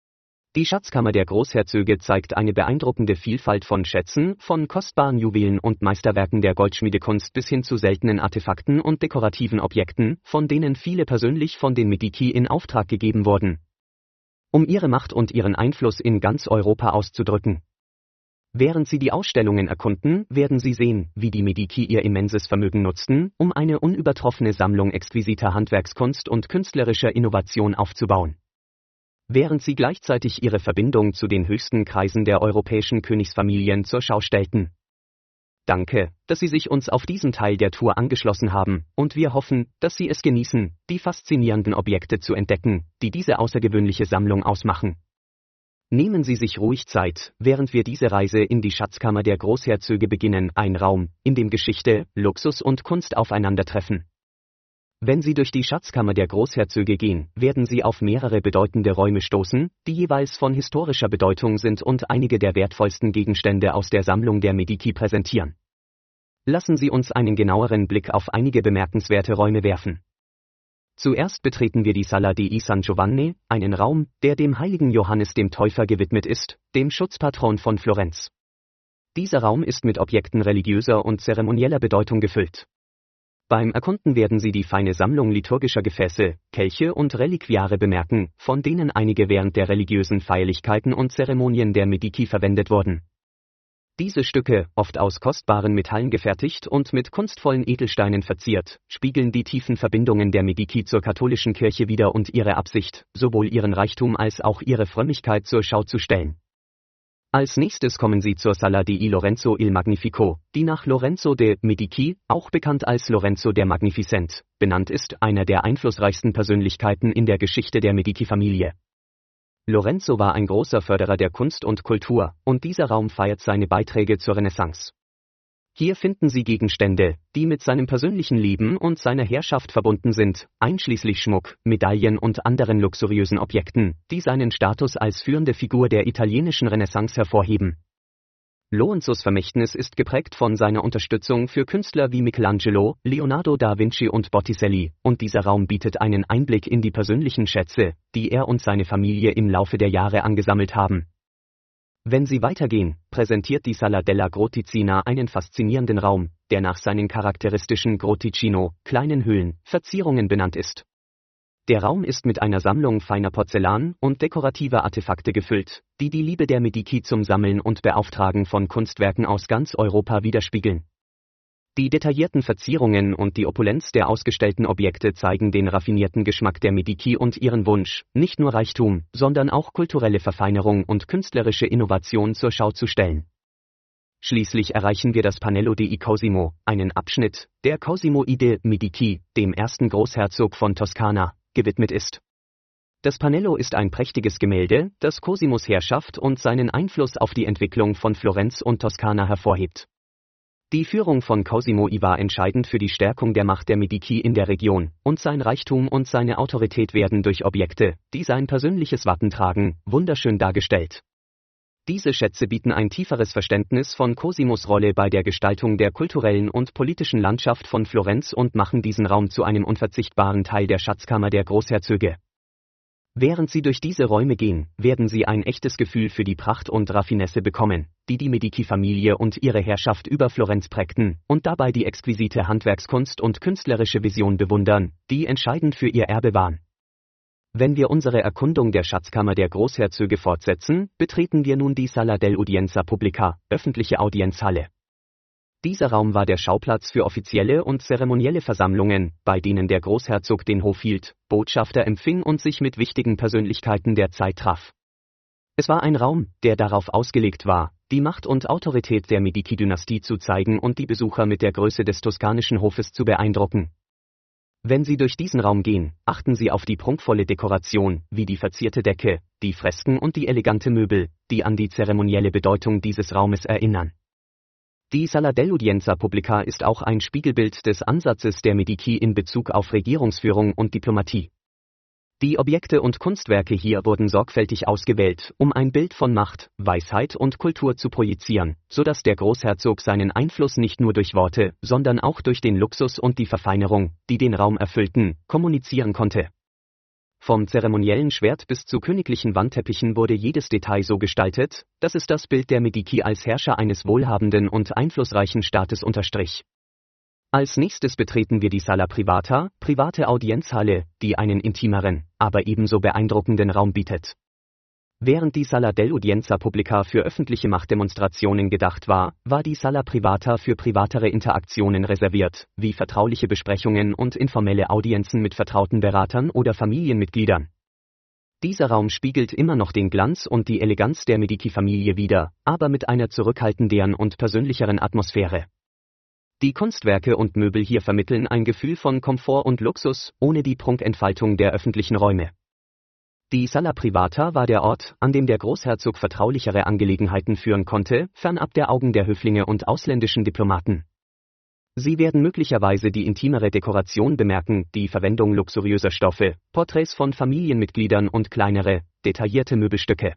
Die Schatzkammer der Großherzöge zeigt eine beeindruckende Vielfalt von Schätzen, von kostbaren Juwelen und Meisterwerken der Goldschmiedekunst bis hin zu seltenen Artefakten und dekorativen Objekten, von denen viele persönlich von den Medici in Auftrag gegeben wurden, um ihre Macht und ihren Einfluss in ganz Europa auszudrücken. Während Sie die Ausstellungen erkunden, werden Sie sehen, wie die Medici ihr immenses Vermögen nutzten, um eine unübertroffene Sammlung exquisiter Handwerkskunst und künstlerischer Innovation aufzubauen. Während Sie gleichzeitig ihre Verbindung zu den höchsten Kreisen der europäischen Königsfamilien zur Schau stellten. Danke, dass Sie sich uns auf diesen Teil der Tour angeschlossen haben, und wir hoffen, dass Sie es genießen, die faszinierenden Objekte zu entdecken, die diese außergewöhnliche Sammlung ausmachen. Nehmen Sie sich ruhig Zeit, während wir diese Reise in die Schatzkammer der Großherzöge beginnen, ein Raum, in dem Geschichte, Luxus und Kunst aufeinandertreffen. Wenn Sie durch die Schatzkammer der Großherzöge gehen, werden Sie auf mehrere bedeutende Räume stoßen, die jeweils von historischer Bedeutung sind und einige der wertvollsten Gegenstände aus der Sammlung der Medici präsentieren. Lassen Sie uns einen genaueren Blick auf einige bemerkenswerte Räume werfen. Zuerst betreten wir die Sala dei San Giovanni, einen Raum, der dem heiligen Johannes dem Täufer gewidmet ist, dem Schutzpatron von Florenz. Dieser Raum ist mit Objekten religiöser und zeremonieller Bedeutung gefüllt. Beim Erkunden werden Sie die feine Sammlung liturgischer Gefäße, Kelche und Reliquiare bemerken, von denen einige während der religiösen Feierlichkeiten und Zeremonien der Medici verwendet wurden. Diese Stücke, oft aus kostbaren Metallen gefertigt und mit kunstvollen Edelsteinen verziert, spiegeln die tiefen Verbindungen der Medici zur katholischen Kirche wider und ihre Absicht, sowohl ihren Reichtum als auch ihre Frömmigkeit zur Schau zu stellen. Als nächstes kommen Sie zur Sala dei Lorenzo il Magnifico, die nach Lorenzo de' Medici, auch bekannt als Lorenzo der Magnificent, benannt ist, einer der einflussreichsten Persönlichkeiten in der Geschichte der Medici-Familie. Lorenzo war ein großer Förderer der Kunst und Kultur, und dieser Raum feiert seine Beiträge zur Renaissance. Hier finden Sie Gegenstände, die mit seinem persönlichen Leben und seiner Herrschaft verbunden sind, einschließlich Schmuck, Medaillen und anderen luxuriösen Objekten, die seinen Status als führende Figur der italienischen Renaissance hervorheben. Lorenzos Vermächtnis ist geprägt von seiner Unterstützung für Künstler wie Michelangelo, Leonardo da Vinci und Botticelli, und dieser Raum bietet einen Einblick in die persönlichen Schätze, die er und seine Familie im Laufe der Jahre angesammelt haben. Wenn Sie weitergehen, präsentiert die Sala della Grotticina einen faszinierenden Raum, der nach seinen charakteristischen Grotticino, kleinen Höhlen, Verzierungen benannt ist. Der Raum ist mit einer Sammlung feiner Porzellan- und dekorativer Artefakte gefüllt, die die Liebe der Medici zum Sammeln und Beauftragen von Kunstwerken aus ganz Europa widerspiegeln. Die detaillierten Verzierungen und die Opulenz der ausgestellten Objekte zeigen den raffinierten Geschmack der Medici und ihren Wunsch, nicht nur Reichtum, sondern auch kulturelle Verfeinerung und künstlerische Innovation zur Schau zu stellen. Schließlich erreichen wir das Panello dei Cosimo, einen Abschnitt, der Cosimo I de' Medici, dem ersten Großherzog von Toskana, gewidmet ist. Das Panello ist ein prächtiges Gemälde, das Cosimos Herrschaft und seinen Einfluss auf die Entwicklung von Florenz und Toskana hervorhebt. Die Führung von Cosimo I war entscheidend für die Stärkung der Macht der Medici in der Region, und sein Reichtum und seine Autorität werden durch Objekte, die sein persönliches Wappen tragen, wunderschön dargestellt. Diese Schätze bieten ein tieferes Verständnis von Cosimos Rolle bei der Gestaltung der kulturellen und politischen Landschaft von Florenz und machen diesen Raum zu einem unverzichtbaren Teil der Schatzkammer der Großherzöge. Während Sie durch diese Räume gehen, werden Sie ein echtes Gefühl für die Pracht und Raffinesse bekommen, die die Medici-Familie und ihre Herrschaft über Florenz prägten, und dabei die exquisite Handwerkskunst und künstlerische Vision bewundern, die entscheidend für ihr Erbe waren. Wenn wir unsere Erkundung der Schatzkammer der Großherzöge fortsetzen, betreten wir nun die Sala dell'Udienza Pubblica, öffentliche Audienzhalle. Dieser Raum war der Schauplatz für offizielle und zeremonielle Versammlungen, bei denen der Großherzog den Hof hielt, Botschafter empfing und sich mit wichtigen Persönlichkeiten der Zeit traf. Es war ein Raum, der darauf ausgelegt war, die Macht und Autorität der Medici-Dynastie zu zeigen und die Besucher mit der Größe des toskanischen Hofes zu beeindrucken. Wenn Sie durch diesen Raum gehen, achten Sie auf die prunkvolle Dekoration, wie die verzierte Decke, die Fresken und die elegante Möbel, die an die zeremonielle Bedeutung dieses Raumes erinnern. Die Sala dell'Udienza Pubblica ist auch ein Spiegelbild des Ansatzes der Medici in Bezug auf Regierungsführung und Diplomatie. Die Objekte und Kunstwerke hier wurden sorgfältig ausgewählt, um ein Bild von Macht, Weisheit und Kultur zu projizieren, sodass der Großherzog seinen Einfluss nicht nur durch Worte, sondern auch durch den Luxus und die Verfeinerung, die den Raum erfüllten, kommunizieren konnte. Vom zeremoniellen Schwert bis zu königlichen Wandteppichen wurde jedes Detail so gestaltet, dass es das Bild der Medici als Herrscher eines wohlhabenden und einflussreichen Staates unterstrich. Als nächstes betreten wir die Sala Privata, private Audienzhalle, die einen intimeren, aber ebenso beeindruckenden Raum bietet. Während die Sala dell'Udienza Pubblica für öffentliche Machtdemonstrationen gedacht war, war die Sala Privata für privatere Interaktionen reserviert, wie vertrauliche Besprechungen und informelle Audienzen mit vertrauten Beratern oder Familienmitgliedern. Dieser Raum spiegelt immer noch den Glanz und die Eleganz der Medici-Familie wider, aber mit einer zurückhaltenderen und persönlicheren Atmosphäre. Die Kunstwerke und Möbel hier vermitteln ein Gefühl von Komfort und Luxus, ohne die Prunkentfaltung der öffentlichen Räume. Die Sala Privata war der Ort, an dem der Großherzog vertraulichere Angelegenheiten führen konnte, fernab der Augen der Höflinge und ausländischen Diplomaten. Sie werden möglicherweise die intimere Dekoration bemerken, die Verwendung luxuriöser Stoffe, Porträts von Familienmitgliedern und kleinere, detaillierte Möbelstücke.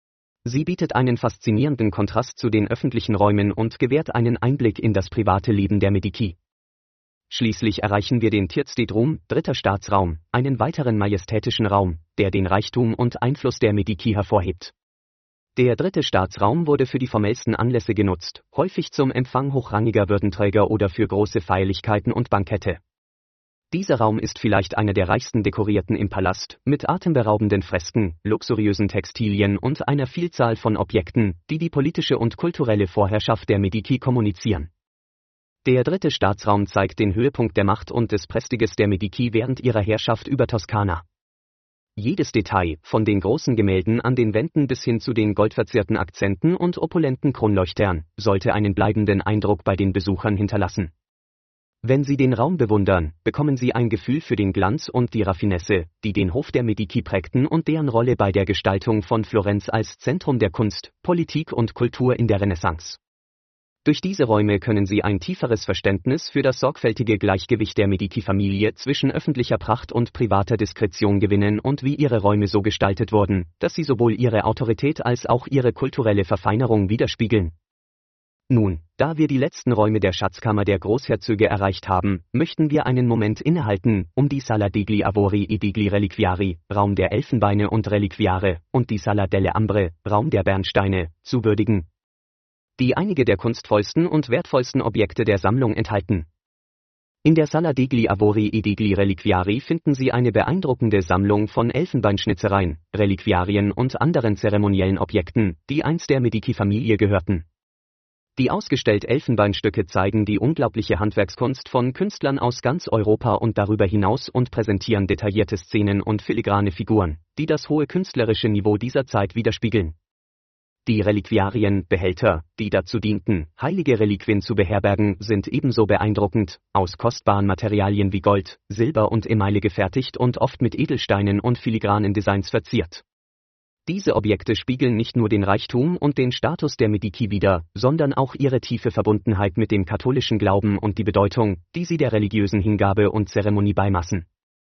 Sie bietet einen faszinierenden Kontrast zu den öffentlichen Räumen und gewährt einen Einblick in das private Leben der Medici. Schließlich erreichen wir den Tirzdedrum, dritter Staatsraum, einen weiteren majestätischen Raum, der den Reichtum und Einfluss der Medici hervorhebt. Der dritte Staatsraum wurde für die formellsten Anlässe genutzt, häufig zum Empfang hochrangiger Würdenträger oder für große Feierlichkeiten und Bankette. Dieser Raum ist vielleicht einer der reichsten dekorierten im Palast, mit atemberaubenden Fresken, luxuriösen Textilien und einer Vielzahl von Objekten, die die politische und kulturelle Vorherrschaft der Medici kommunizieren. Der dritte Staatsraum zeigt den Höhepunkt der Macht und des Prestiges der Medici während ihrer Herrschaft über Toskana. Jedes Detail, von den großen Gemälden an den Wänden bis hin zu den goldverzierten Akzenten und opulenten Kronleuchtern, sollte einen bleibenden Eindruck bei den Besuchern hinterlassen. Wenn Sie den Raum bewundern, bekommen Sie ein Gefühl für den Glanz und die Raffinesse, die den Hof der Medici prägten und deren Rolle bei der Gestaltung von Florenz als Zentrum der Kunst, Politik und Kultur in der Renaissance. Durch diese Räume können Sie ein tieferes Verständnis für das sorgfältige Gleichgewicht der Medici-Familie zwischen öffentlicher Pracht und privater Diskretion gewinnen und wie ihre Räume so gestaltet wurden, dass sie sowohl ihre Autorität als auch ihre kulturelle Verfeinerung widerspiegeln. Nun, da wir die letzten Räume der Schatzkammer der Großherzöge erreicht haben, möchten wir einen Moment innehalten, um die Sala degli Avori e degli Reliquiari, Raum der Elfenbeine und Reliquiare, und die Sala delle Ambre, Raum der Bernsteine, zu würdigen, die einige der kunstvollsten und wertvollsten Objekte der Sammlung enthalten. In der Sala degli Avori e degli Reliquiari finden Sie eine beeindruckende Sammlung von Elfenbeinschnitzereien, Reliquiarien und anderen zeremoniellen Objekten, die einst der Medici-Familie gehörten. Die ausgestellten Elfenbeinstücke zeigen die unglaubliche Handwerkskunst von Künstlern aus ganz Europa und darüber hinaus und präsentieren detaillierte Szenen und filigrane Figuren, die das hohe künstlerische Niveau dieser Zeit widerspiegeln. Die Reliquiarien, Behälter, die dazu dienten, heilige Reliquien zu beherbergen, sind ebenso beeindruckend, aus kostbaren Materialien wie Gold, Silber und Emaille gefertigt und oft mit Edelsteinen und filigranen Designs verziert. Diese Objekte spiegeln nicht nur den Reichtum und den Status der Medici wider, sondern auch ihre tiefe Verbundenheit mit dem katholischen Glauben und die Bedeutung, die sie der religiösen Hingabe und Zeremonie beimessen.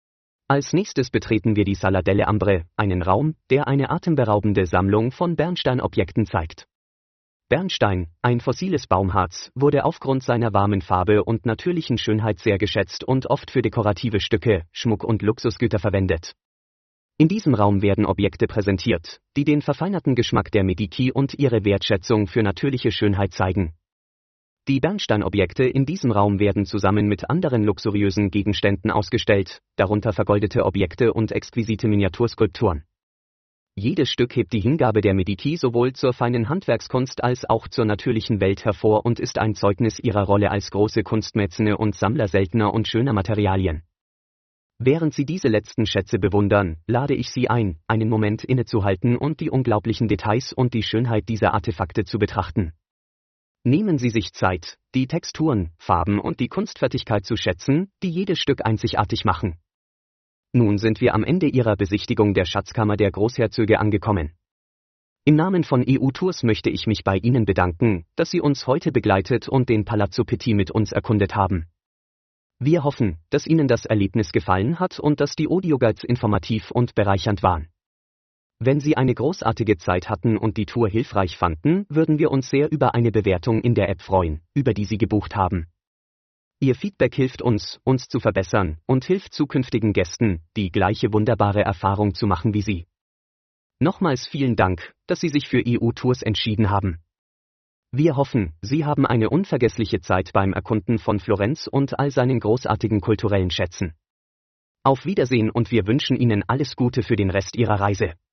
Als nächstes betreten wir die Sala delle Ambre, einen Raum, der eine atemberaubende Sammlung von Bernsteinobjekten zeigt. Bernstein, ein fossiles Baumharz, wurde aufgrund seiner warmen Farbe und natürlichen Schönheit sehr geschätzt und oft für dekorative Stücke, Schmuck und Luxusgüter verwendet. In diesem Raum werden Objekte präsentiert, die den verfeinerten Geschmack der Medici und ihre Wertschätzung für natürliche Schönheit zeigen. Die Bernsteinobjekte in diesem Raum werden zusammen mit anderen luxuriösen Gegenständen ausgestellt, darunter vergoldete Objekte und exquisite Miniaturskulpturen. Jedes Stück hebt die Hingabe der Medici sowohl zur feinen Handwerkskunst als auch zur natürlichen Welt hervor und ist ein Zeugnis ihrer Rolle als große Kunstmäzene und Sammler seltener und schöner Materialien. Während Sie diese letzten Schätze bewundern, lade ich Sie ein, einen Moment innezuhalten und die unglaublichen Details und die Schönheit dieser Artefakte zu betrachten. Nehmen Sie sich Zeit, die Texturen, Farben und die Kunstfertigkeit zu schätzen, die jedes Stück einzigartig machen. Nun sind wir am Ende Ihrer Besichtigung der Schatzkammer der Großherzöge angekommen. Im Namen von E U Tours möchte ich mich bei Ihnen bedanken, dass Sie uns heute begleitet und den Palazzo Pitti mit uns erkundet haben. Wir hoffen, dass Ihnen das Erlebnis gefallen hat und dass die Audioguides informativ und bereichernd waren. Wenn Sie eine großartige Zeit hatten und die Tour hilfreich fanden, würden wir uns sehr über eine Bewertung in der App freuen, über die Sie gebucht haben. Ihr Feedback hilft uns, uns zu verbessern und hilft zukünftigen Gästen, die gleiche wunderbare Erfahrung zu machen wie Sie. Nochmals vielen Dank, dass Sie sich für E U Tours entschieden haben. Wir hoffen, Sie haben eine unvergessliche Zeit beim Erkunden von Florenz und all seinen großartigen kulturellen Schätzen. Auf Wiedersehen und wir wünschen Ihnen alles Gute für den Rest Ihrer Reise.